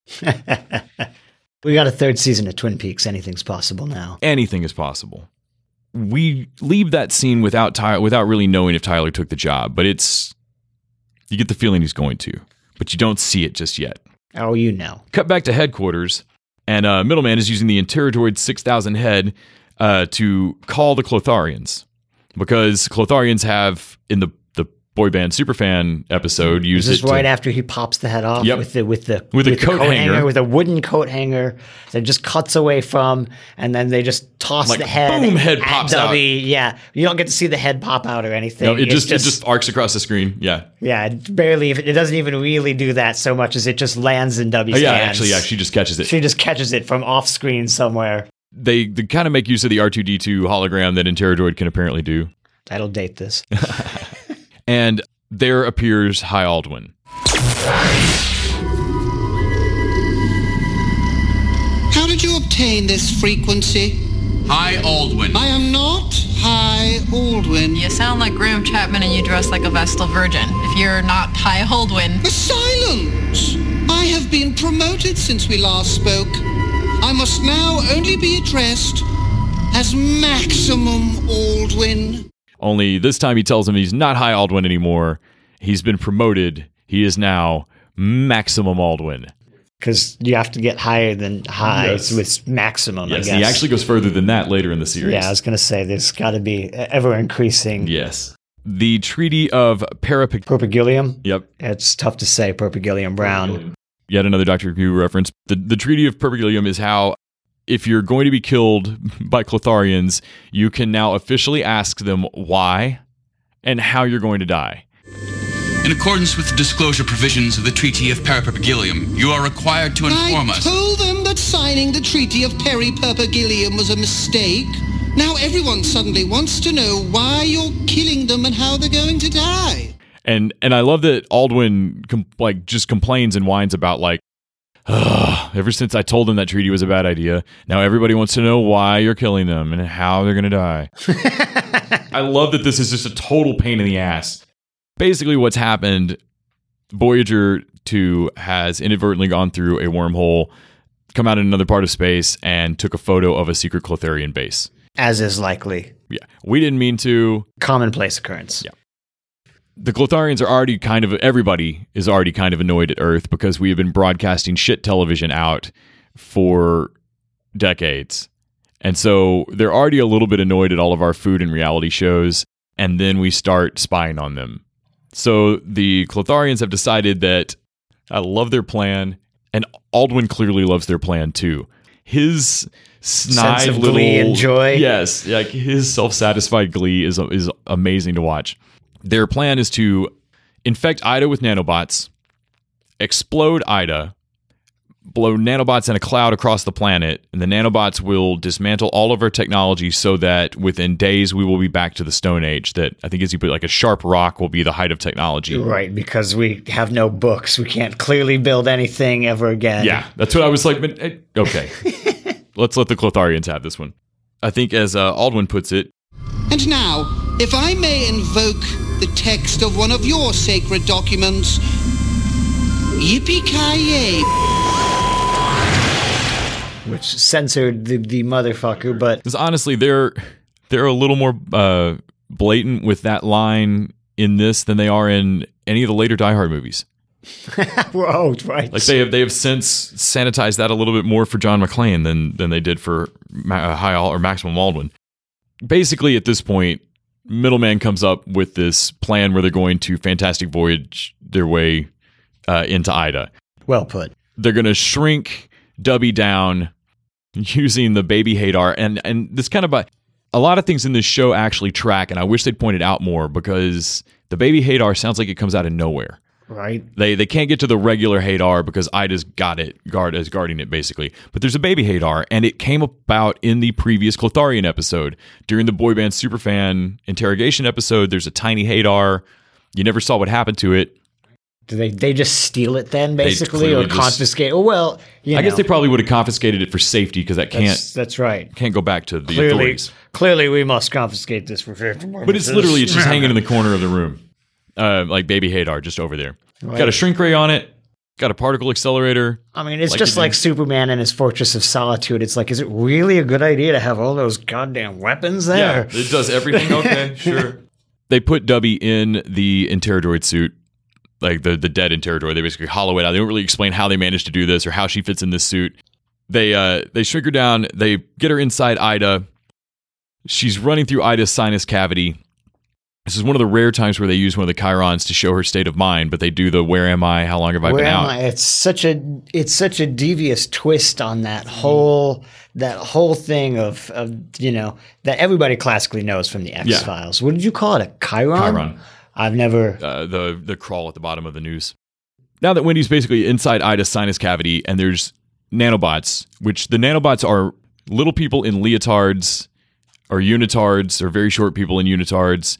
we got a third season of Twin Peaks. Anything's possible now. Anything is possible. We leave that scene without Tyler, without really knowing if Tyler took the job, but it's you get the feeling he's going to, but you don't see it just yet. Oh, you know. Cut back to headquarters, and uh, Middleman is using the Interrotoid six thousand head uh, to call the Clotharians, because Clotharians have, in the, the boy band Superfan episode, used This it is right to, after he pops the head off Yep. with the with the With a the coat hanger. with a wooden coat hanger that just cuts away from, and then they just toss Like, the head. boom, head at pops Dobby. out. Yeah, you don't get to see the head pop out or anything. no, it It's just, it just arcs across the screen. Yeah. yeah, it barely. It doesn't even really do that so much as it just lands in Dobby's Oh, yeah, hands. actually, yeah, she just catches it. She just catches it from off screen somewhere. They, they kind of make use of the R two D two hologram that Interrotoid can apparently do. That'll date this. And there appears High Aldwin. How did you obtain this frequency? High Aldwin. I am not High Aldwin. You sound like Graham Chapman and you dress like a Vestal Virgin. If you're not High Aldwin. Silence! I have been promoted since we last spoke. I must now only be addressed as Maximum Aldwin. Only this time he tells him he's not High Aldwin anymore. He's been promoted. He is now Maximum Aldwin. Because you have to get higher than high Yes. with maximum, Yes, I guess. he actually goes further than that later in the series. Yeah, I was going to say there's got to be ever increasing. Yes. The Treaty of Parapig... Propagilium? Yep. It's tough to say, Propagilium Brown. Yet another Doctor Who reference. The, the Treaty of Perpigilium is how if you're going to be killed by Clotharians, you can now officially ask them why and how you're going to die. In accordance with the disclosure provisions of the Treaty of Periperpigilium, you are required to inform I us. told them that signing the Treaty of Periperpigilium was a mistake. Now everyone suddenly wants to know why you're killing them and how they're going to die. And and I love that Aldwin com- like just complains and whines about like, ever since I told them that treaty was a bad idea, now everybody wants to know why you're killing them and how they're going to die. I love that this is just a total pain in the ass. Basically what's happened, Voyager two has inadvertently gone through a wormhole, come out in another part of space, and took a photo of a secret Clotharian base. As is likely. Yeah. We didn't mean to. Commonplace occurrence. Yeah. The Clotharians are already kind of, everybody is already kind of annoyed at Earth because we have been broadcasting shit television out for decades. And so they're already a little bit annoyed at all of our food and reality shows, and then we start spying on them. So the Clotharians have decided that I love their plan, and Aldwin clearly loves their plan too. His snide sense of little glee and joy. Yes, like his self-satisfied glee is is amazing to watch. Their plan is to infect Ida with nanobots, explode Ida, blow nanobots in a cloud across the planet, and the nanobots will dismantle all of our technology so that within days we will be back to the Stone Age. That I think, as you put, like a sharp rock will be the height of technology. Right, because we have no books. We can't clearly build anything ever again. Yeah, that's what I was like. But, okay, let's let the Clotharians have this one. I think, as uh, Aldwin puts it. And now, if I may invoke the text of one of your sacred documents, yippee-ki-yay. Which censored the, the motherfucker, but... Because honestly, they're, they're a little more uh, blatant with that line in this than they are in any of the later Die Hard movies. Whoa, right. Like they have, they have since sanitized that a little bit more for John McClane than than they did for uh, High or Maximum Aldwin. Basically, at this point, Middleman comes up with this plan where they're going to Fantastic Voyage their way uh, into Ida. Well put. They're going to shrink Dubby down using the baby Hadar, and and this kind of a, a lot of things in this show actually track, and I wish they'd pointed out more because the baby Hadar sounds like it comes out of nowhere. Right. They they can't get to the regular Hadar because Ida's got it, guard is guarding it basically. But there's a baby Hadar, and it came about in the previous Clotharian episode. During the boy band superfan interrogation episode, there's a tiny Hadar. You never saw what happened to it. Do they they just steal it then, basically, or just, confiscate? Oh, well, you I know. guess they probably would have confiscated it for safety because that can't. That's, that's right. Can't go back to the clearly, authorities. Clearly, we must confiscate this for safety. But it's literally it's just hanging in the corner of the room, uh, like baby Hadar, just over there. Right. Got a shrink ray on it. Got a particle accelerator. I mean, it's like just like Superman and his Fortress of Solitude. It's like, is it really a good idea to have all those goddamn weapons there? Yeah, it does everything. Okay, sure. They put Dubby in the Interodroid suit, like the, the dead Interodroid. They basically hollow it out. They don't really explain how they managed to do this or how she fits in this suit. They uh, they shrink her down. They get her inside Ida. She's running through Ida's sinus cavity. This is one of the rare times where they use one of the chirons to show her state of mind, but they do the "Where am I? How long have I Where been am out?" I? It's such a it's such a devious twist on that whole that whole thing of, of you know that everybody classically knows from the X Files. Yeah. What did you call it? A chiron? Chiron. I've never uh, the the crawl at the bottom of the news. Now that Wendy's basically inside Ida's sinus cavity, and there's nanobots, which the nanobots are little people in leotards, or unitards, or very short people in unitards.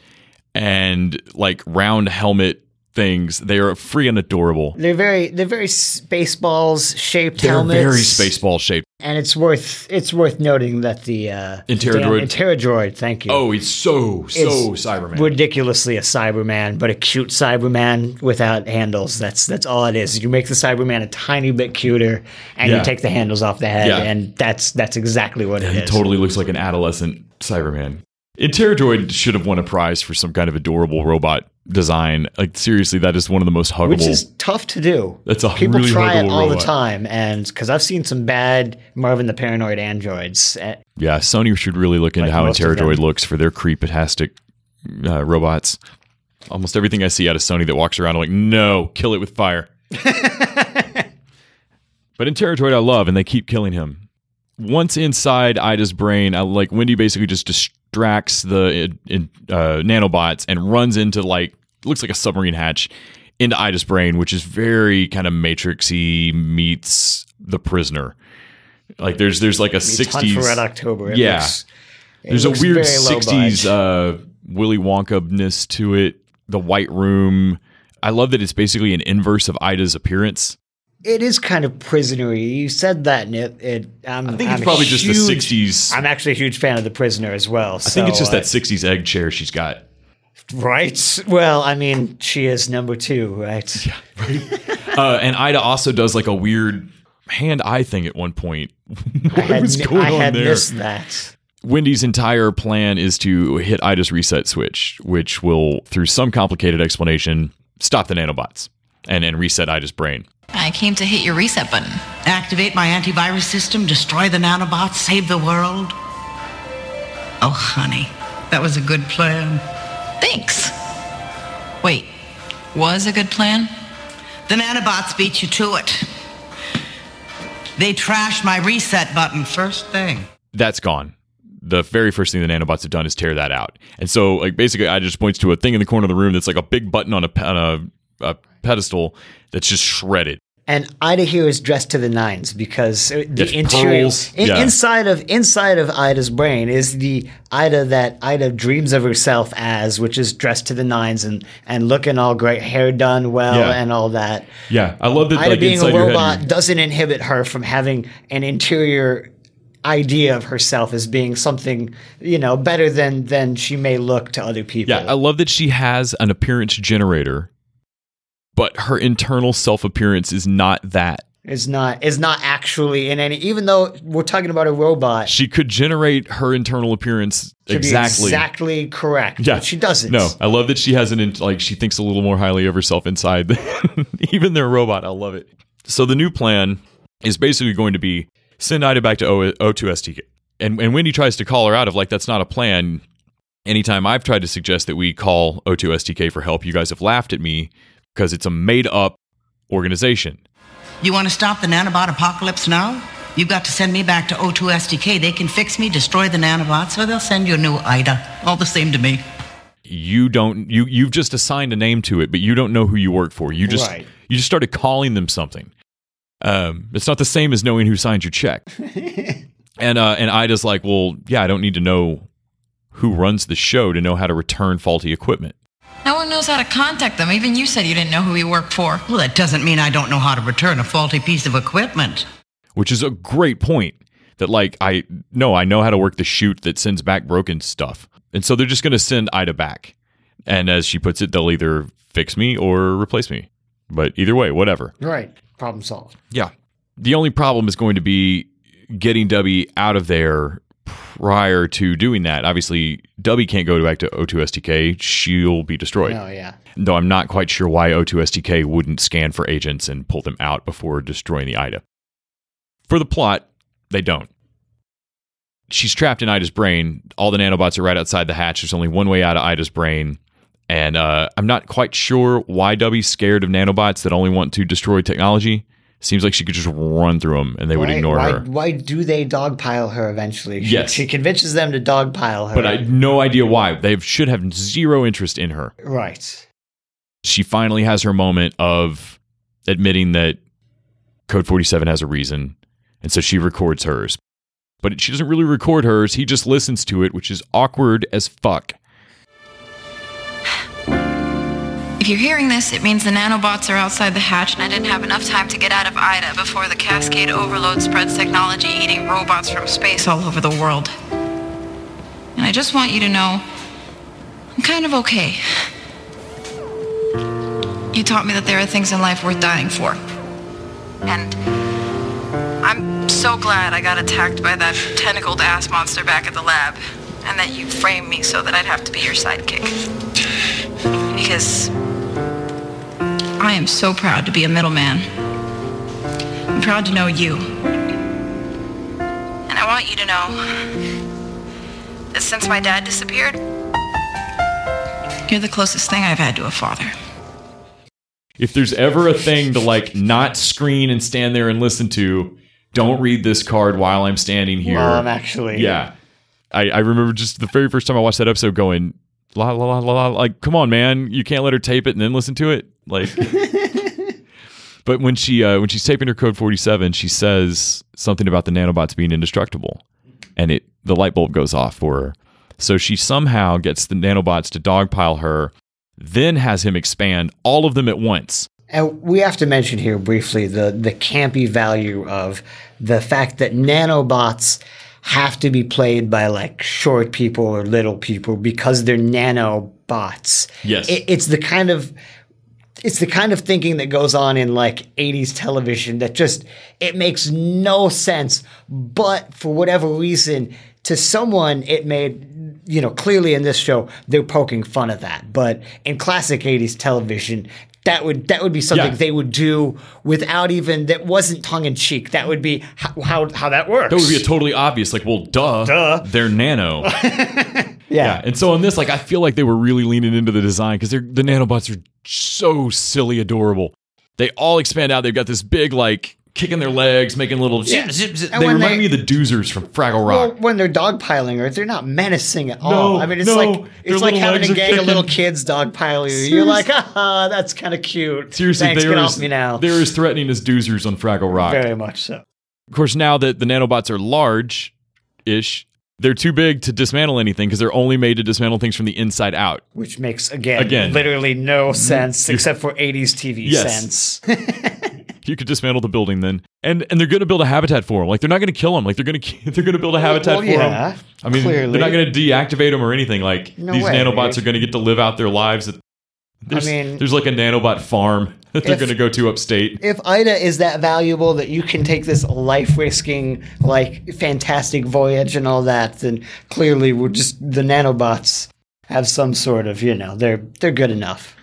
And like round helmet things, they are free and adorable. They're very, they're very Spaceballs shaped they're helmets. Very Spaceball shaped. And it's worth, it's worth noting that the uh, Interodroid, Interodroid, thank you. Oh, it's so so it's Cyberman. Ridiculously a Cyberman, but a cute Cyberman without handles. That's that's all it is. You make the Cyberman a tiny bit cuter, and yeah. you take the handles off the head, yeah. and that's that's exactly what yeah, it he is. He totally looks like an adolescent Cyberman. Interodroid should have won a prize for some kind of adorable robot design. Like seriously, that is one of the most huggable. Which is tough to do. That's a People really try it all robot. the time, and because I've seen some bad Marvin the Paranoid androids. Yeah, Sony should really look into like how Interodroid looks for their creep-tastic uh, robots. Almost everything I see out of Sony that walks around, I'm like, no, kill it with fire. But Interodroid I love, and they keep killing him. once inside Ida's brain, I, like Wendy basically just distracts the uh, nanobots and runs into like looks like a submarine hatch into Ida's brain, which is very kind of Matrix-y meets The Prisoner. Like there's there's like a Meets sixties Hunt for Red October. It yeah. looks, it there's a looks weird very low sixties budge. uh, Willy Wonka-ness to it. The White Room. I love that it's basically an inverse of Ida's appearance. It is kind of prisoner-y. You said that, and it. it I'm, I think I'm it's probably just the huge- sixties. I'm actually a huge fan of The Prisoner as well. I think it's just uh, that sixties egg chair she's got. Right. Well, I mean, she is number two, right? Yeah, right. uh, and Ida also does like a weird hand-eye thing at one point. What I had, was going I on had there? missed that. Wendy's entire plan is to hit Ida's reset switch, which will, through some complicated explanation, stop the nanobots and, and reset Ida's brain. I came to hit your reset button. Activate my antivirus system, destroy the nanobots, save the world. Oh, honey, that was a good plan. Thanks. Wait, was a good plan? The nanobots beat you to it. They trashed my reset button first thing. That's gone. The very first thing the nanobots have done is tear that out. And so, like, basically, Ida just points to a thing in the corner of the room that's like a big button on a, pe- on a, a pedestal that's just shredded. And Ida here is dressed to the nines because the Yes, interior pearls. in, Yeah. inside of inside of Ida's brain is the Ida that Ida dreams of herself as, which is dressed to the nines and, and looking all great, hair done well, Yeah. and all that. Yeah, I love that. Ida like, being inside a your head, robot you- doesn't inhibit her from having an interior idea of herself as being something, you know, better than than she may look to other people. Yeah, I love that she has an appearance generator, but her internal self-appearance is not that. Is not is not actually in any. Even though we're talking about a robot, She could generate her internal appearance to be exactly. exactly correct. Yeah, but she doesn't. No, I love that she has an in- like she thinks a little more highly of herself inside than even their robot. I love it. So the new plan is basically going to be send Ida back to O two S T K, and and Wendy tries to call her out of like that's not a plan. Anytime I've tried to suggest that we call O two S T K for help, you guys have laughed at me because it's a made up organization. You want to stop the nanobot apocalypse now? You've got to send me back to O two S T K. They can fix me, destroy the nanobots, or they'll send you a new Ida. All the same to me. You don't you you've just assigned a name to it, but you don't know who you work for. You just Right. you just started calling them something. Um, it's not the same as knowing who signed your check. and uh, and Ida's like, well, yeah, I don't need to know who runs the show to know how to return faulty equipment. No one knows how to contact them. Even you said you didn't know who you worked for. Well, that doesn't mean I don't know how to return a faulty piece of equipment. Which is a great point. That like I no, I know how to work the chute that sends back broken stuff. And so they're just going to send Ida back. And as she puts it, they'll either fix me or replace me. But either way, whatever. Right. Problem solved. Yeah. The only problem is going to be getting Dubby out of there prior to doing that. Obviously, Dubby can't go back to O two S T K. She'll be destroyed. Oh, yeah. Though I'm not quite sure why O two S T K wouldn't scan for agents and pull them out before destroying the Ida. For the plot, they don't. She's trapped in Ida's brain. All the nanobots are right outside the hatch. There's only one way out of Ida's brain. And uh, I'm not quite sure why Dubby's scared of nanobots that only want to destroy technology. Seems like she could just run through them and they would Why- ignore why, her. Why do they dogpile her eventually? She, Yes. She convinces them to dogpile her. But I had no idea why. They should have zero interest in her. Right. She finally has her moment of admitting that Code forty-seven has a reason. And so she records hers. But she doesn't really record hers. He just listens to it, which is awkward as fuck. If you're hearing this, it means the nanobots are outside the hatch and I didn't have enough time to get out of Ida before the Cascade overload spreads technology, eating robots from space all over the world. And I just want you to know, I'm kind of okay. You taught me that there are things in life worth dying for. And I'm so glad I got attacked by that tentacled ass monster back at the lab, and that you framed me so that I'd have to be your sidekick. Because I am so proud to be a middleman. I'm proud to know you. And I want you to know that since my dad disappeared, you're the closest thing I've had to a father. If there's ever a thing to like not screen and stand there and listen to, don't read this card while I'm standing here. Well, I'm actually... Yeah. I, I remember just the very first time I watched that episode going, la, la, la, la, la, like, come on, man. You can't let her tape it and then listen to it. Like... But when she uh, when she's taping her code forty-seven, she says something about the nanobots being indestructible, and it the light bulb goes off for her. So she somehow gets the nanobots to dogpile her, then has him expand all of them at once. And we have to mention here briefly the the campy value of the fact that nanobots have to be played by like short people or little people because they're nanobots. Yes, it, it's the kind of It's the kind of thinking that goes on in like eighties television that just, it makes no sense. But for whatever reason, to someone it made, you know, clearly in this show, they're poking fun of that. But in classic eighties television, that would that would be something Yeah. they would do without even, that wasn't tongue in cheek. That would be how, how, how that works. That would be a totally obvious, like, well, duh, Duh. they're nano. Yeah. Yeah, and so on this, like, I feel like they were really leaning into the design because the nanobots are so silly adorable. They all expand out. They've got this big, like, kicking their legs, making little zip, Yeah. zip, zip. And They when remind they- me of the Doozers from Fraggle Rock. Well, when they're dogpiling her, they're not menacing at all. No, I mean, it's no, like their it's like little having legs a are gang of kicking. little kids dogpile you. You're like, ah, that's kind of cute. Seriously, Thanks, they're get as, off me now. they're as threatening as Doozers on Fraggle Rock. Very much so. Of course, now that the nanobots are large-ish, they're too big to dismantle anything because they're only made to dismantle things from the inside out. Which makes, again, Again. literally no sense except for eighties T V Yes. sense. You could dismantle the building then, and and they're going to build a habitat for them. Like they're not going to kill them. Like they're going to they're going to build a habitat Well, for yeah, them. I mean, clearly. they're not going to deactivate them or anything. Like No these way. nanobots are going to get to live out their lives. There's, mean- there's like a nanobot farm that they're If- going to go to upstate. If Ida is that valuable that you can take this life-risking, like, fantastic voyage and all that, then clearly we're just, the nanobots have some sort of, you know, they're they're good enough.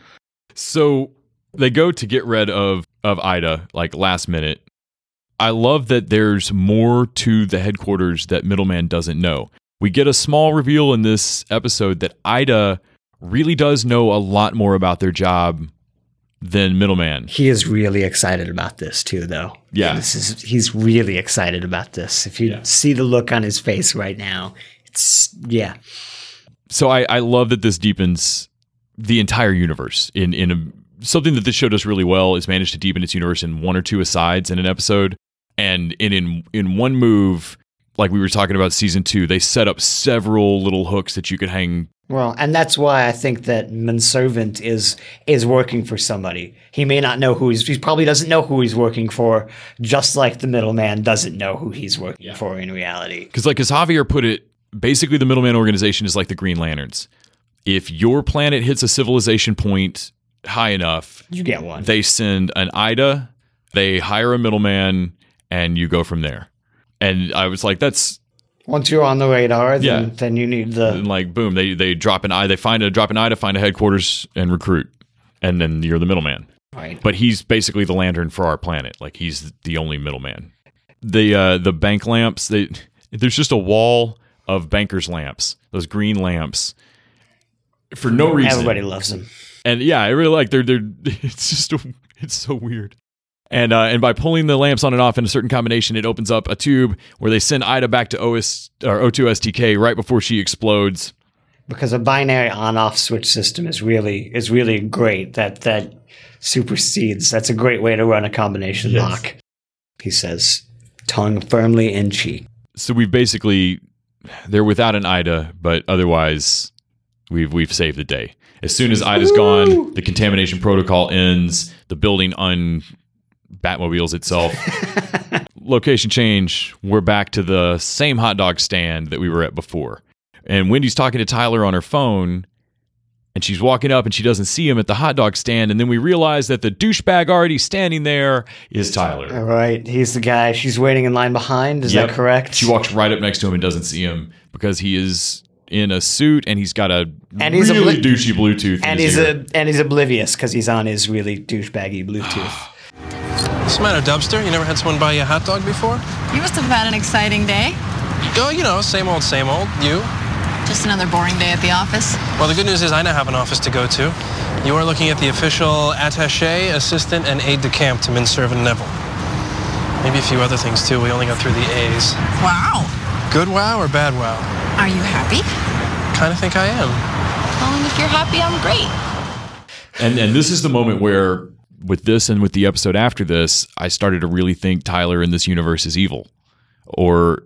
So they go to get rid of of Ida like last minute. I love that there's more to the headquarters that Middleman doesn't know. We get a small reveal in this episode that Ida really does know a lot more about their job than Middleman. He is really excited about this too, though. Yeah. This is he's really excited about this. If you Yeah. see the look on his face right now, it's yeah. So I, I love that this deepens the entire universe in in a, something that this show does really well is manage to deepen its universe in one or two asides in an episode, and in in in one move, like we were talking about season two, they set up several little hooks that you could hang. Well, and that's why I think that Manservant is is working for somebody. He may not know who he's. He probably doesn't know who he's working for, just like the Middleman doesn't know who he's working for in reality. Because, like as Javier put it, basically the Middleman organization is like the Green Lanterns. If your planet hits a civilization point high enough, You get one. they send an Ida, they hire a middleman, and you go from there. And I was like, that's Once you're on the radar, then Yeah. then you need the and like boom, they they drop an eye, they find a drop an Ida, find a headquarters, and recruit, and then you're the middleman. right. But he's basically the lantern for our planet. Like he's the only middleman. The uh, the bank lamps, they there's just a wall of bankers' lamps, those green lamps, for no reason. Everybody loves them. And yeah, I really like they're they're. It's just a, it's so weird. And uh, and by pulling the lamps on and off in a certain combination, it opens up a tube where they send Ida back to O S or O two S T K right before she explodes. Because a binary on-off switch system is really is really great. That that supersedes. That's a great way to run a combination Yes. lock. He says, tongue firmly in cheek. So we've basically they're without an Ida, but otherwise we've we've saved the day. As soon as Ida's gone, the contamination protocol ends. The building un Batmobiles itself. Location change. We're back to the same hot dog stand that we were at before. And Wendy's talking to Tyler on her phone, and she's walking up and she doesn't see him at the hot dog stand. And then we realize that the douchebag already standing there is Tyler. All right, he's the guy. She's waiting in line behind. Is Yep. that correct? She walks right up next to him and doesn't see him because he is in a suit and he's got a And he's a really bli- douchey Bluetooth. in and his he's ear. a and he's oblivious because he's on his really douchebaggy Bluetooth. What's the matter, Dubster? You never had someone buy you a hot dog before? You must have had an exciting day. Oh, you know, same old, same old. You? Just another boring day at the office. Well, the good news is I now have an office to go to. You are looking at the official attaché, assistant, and aide de camp to Minservant Neville. Maybe a few other things too. We only got through the A's. Wow. Good wow or bad wow? Are you happy? Kind of think I am. Well, and if you're happy, I'm great. And and this is the moment where, with this and with the episode after this, I started to really think Tyler in this universe is evil, or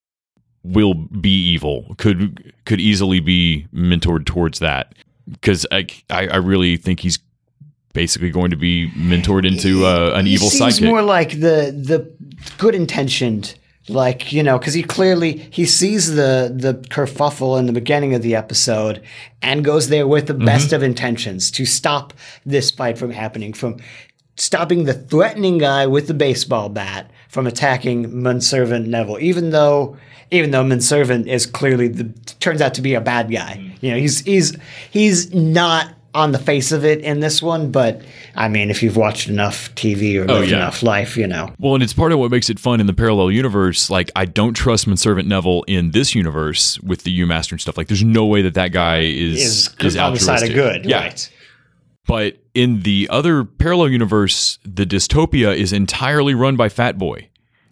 will be evil. Could could easily be mentored towards that, because I, I I really think he's basically going to be mentored into uh, an he evil seems sidekick. more like the the good intentioned. Like, you know, because he clearly, he sees the the kerfuffle in the beginning of the episode and goes there with the best Mm-hmm. of intentions to stop this fight from happening, from stopping the threatening guy with the baseball bat from attacking Manservant Neville, even though even though Manservant is clearly the, turns out to be a bad guy. Mm-hmm. You know, he's he's he's not on the face of it in this one, but I mean, if you've watched enough T V or lived yeah. enough life, you know. Well, and it's part of what makes it fun in the parallel universe. Like, I don't trust Manservant Neville in this universe with the U-Master and stuff. Like, there's no way that that guy is Is, is on the side of altruistic. good, Yeah. right? But in the other parallel universe, the dystopia is entirely run by Fat Boy,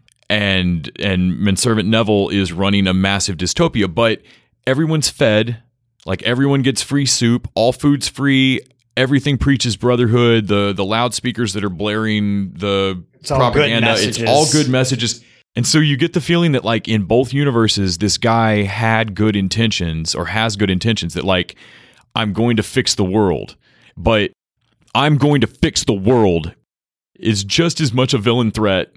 and and Manservant Neville is running a massive dystopia. But everyone's fed, like everyone gets free soup, all food's free. Everything preaches brotherhood. The the loudspeakers that are blaring the It's all good propaganda, it's messages. all good messages. And so you get the feeling that, like, in both universes, this guy had good intentions, or has good intentions, that, like, I'm going to fix the world. But I'm going to fix the world is just as much a villain threat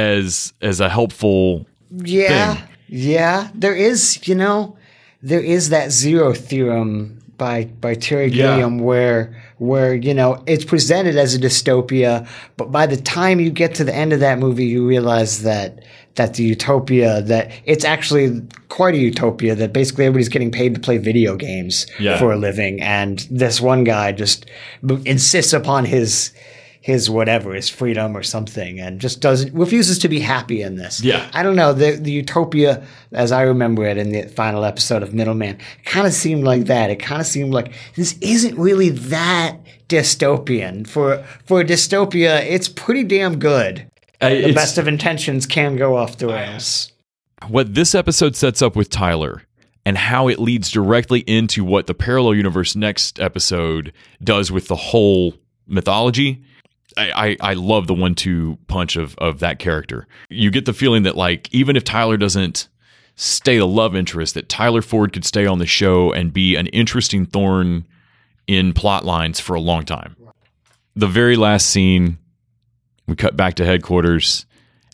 as as a helpful Yeah, thing. yeah. There is, you know, there is that zero theorem by by Terry Yeah. Gilliam where where you know it's presented as a dystopia, but by the time you get to the end of that movie, you realize that that the utopia that it's actually quite a utopia, that basically everybody's getting paid to play video games Yeah. for a living, and this one guy just b- insists upon his his whatever, his freedom or something, and just doesn't refuses to be happy in this. Yeah. I don't know, the the utopia as I remember it in the final episode of Middleman kind of seemed like that. It kind of seemed like this isn't really that dystopian. For for a dystopia, it's pretty damn good. Uh, The it's- best of intentions can go off the rails. What this episode sets up with Tyler and how it leads directly into what the parallel universe next episode does with the whole mythology. I, I, I love the one two punch of, of that character. You get the feeling that, like, even if Tyler doesn't stay a love interest, that Tyler Ford could stay on the show and be an interesting thorn in plot lines for a long time. The very last scene, we cut back to headquarters,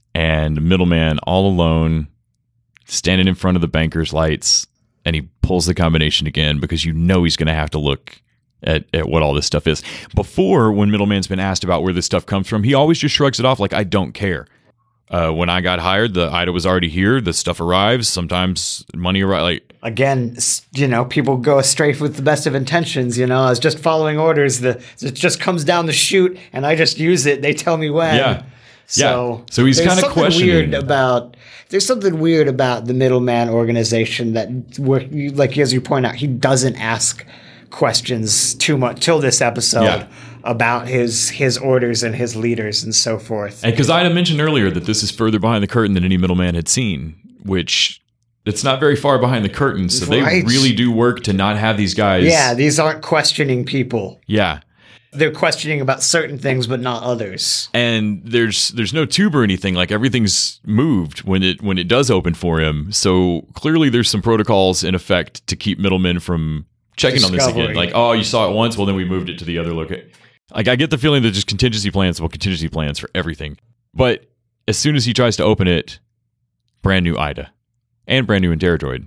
and Middleman all alone, standing in front of the banker's lights, and he pulls the combination again because you know he's going to have to look at, at what all this stuff is. Before, when Middleman's been asked about where this stuff comes from, he always just shrugs it off like, I don't care. Uh, when I got hired, the Ida was already here. The stuff arrives. Sometimes money arrives. Like, Again, s- you know, people go astray with the best of intentions. You know, I was just following orders. The it just comes down the chute, and I just use it. They tell me when. Yeah. So, Yeah. So he's there's kinda something questioning. weird about. There's something weird about the Middleman organization that, where, you- like as you point out, he doesn't ask questions too much till this episode Yeah. about his his orders and his leaders and so forth. and because Ida mentioned earlier that this is further behind the curtain than any Middleman had seen, which it's not very far behind the curtain. So they Right. really do work to not have these guys. Yeah, these aren't questioning people. Yeah. They're questioning about certain things, but not others. And there's there's no tube or anything. Like, everything's moved when it when it does open for him. So clearly there's some protocols in effect to keep Middleman from checking on this again. Discovering Like, it. oh, you saw it once, well then we moved it to the other location. Like, I get the feeling that there's contingency plans, well, contingency plans for everything. But as soon as he tries to open it, brand new Ida and brand new Interdroid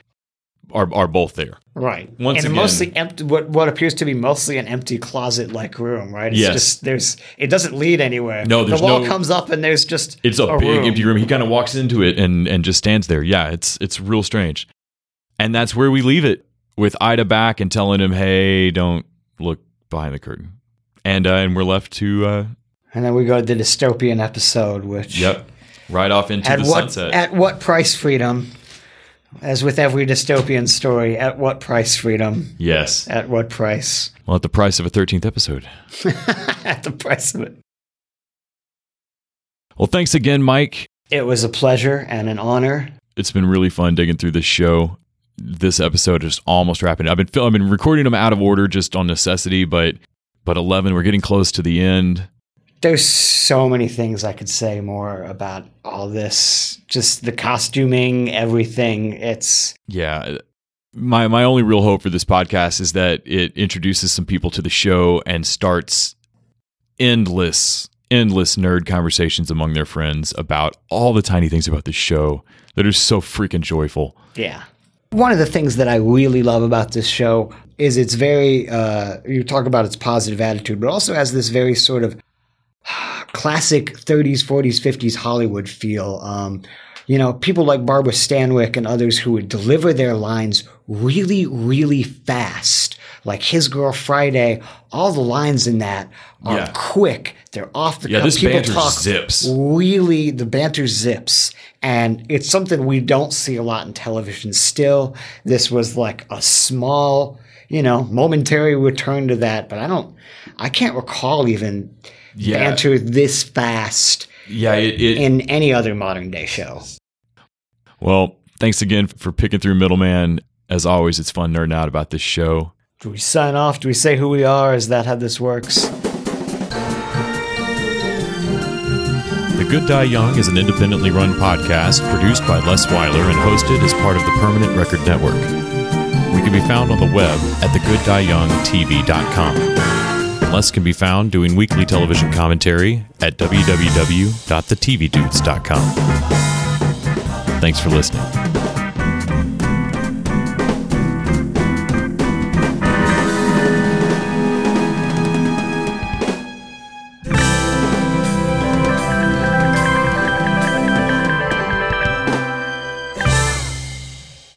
are are both there. Right. Once and again- a mostly empty, what what appears to be mostly an empty closet-like room, right? It's Yes. just there's it doesn't lead anywhere. No, there's the wall no- comes up and there's just It's a, big room. empty room. He kind of walks into it and and just stands there. Yeah, it's it's real strange. And that's where we leave it, with Ida back and telling him, "Hey, don't look behind the curtain." And uh, and we're left to uh, And then we go to the dystopian episode, which yep, right off into at the what sunset. at what price freedom? As with every dystopian story, at what price freedom? Yes. At what price? Well, at the price of a thirteenth episode. At the price of it. Well, thanks again, Mike. It was a pleasure and an honor. It's been really fun digging through this show. This episode is almost wrapping up. I've been, I've been recording them out of order just on necessity, but but eleven, we're getting close to the end. There's so many things I could say more about all this. Just the costuming, everything. It's... Yeah. My, my only real hope for this podcast is that it introduces some people to the show and starts endless, endless nerd conversations among their friends about all the tiny things about the show that are so freaking joyful. Yeah. One of the things that I really love about this show is it's very, uh, you talk about its positive attitude, but also has this very sort of classic thirties, forties, fifties Hollywood feel. Um, you know, people like Barbara Stanwyck and others who would deliver their lines really, really fast. Like His Girl Friday, all the lines in that are yeah. quick. They're off the yeah, cuff. this People banter talk zips. Really, the banter zips. And it's something we don't see a lot in television still. This was like a small, you know, momentary return to that. But I don't, I can't recall even yeah. banter this fast yeah, it, it, in any other modern day show. Well, thanks again for picking through Middleman. As always, it's fun nerding out about this show. Do we sign off? Do we say who we are? Is that how this works? The Good Die Young is an independently run podcast produced by Les Weiler and hosted as part of the Permanent Record Network. We can be found on the web at the good die young t v dot com. Les can be found doing weekly television commentary at w w w dot the t v dudes dot com. Thanks for listening.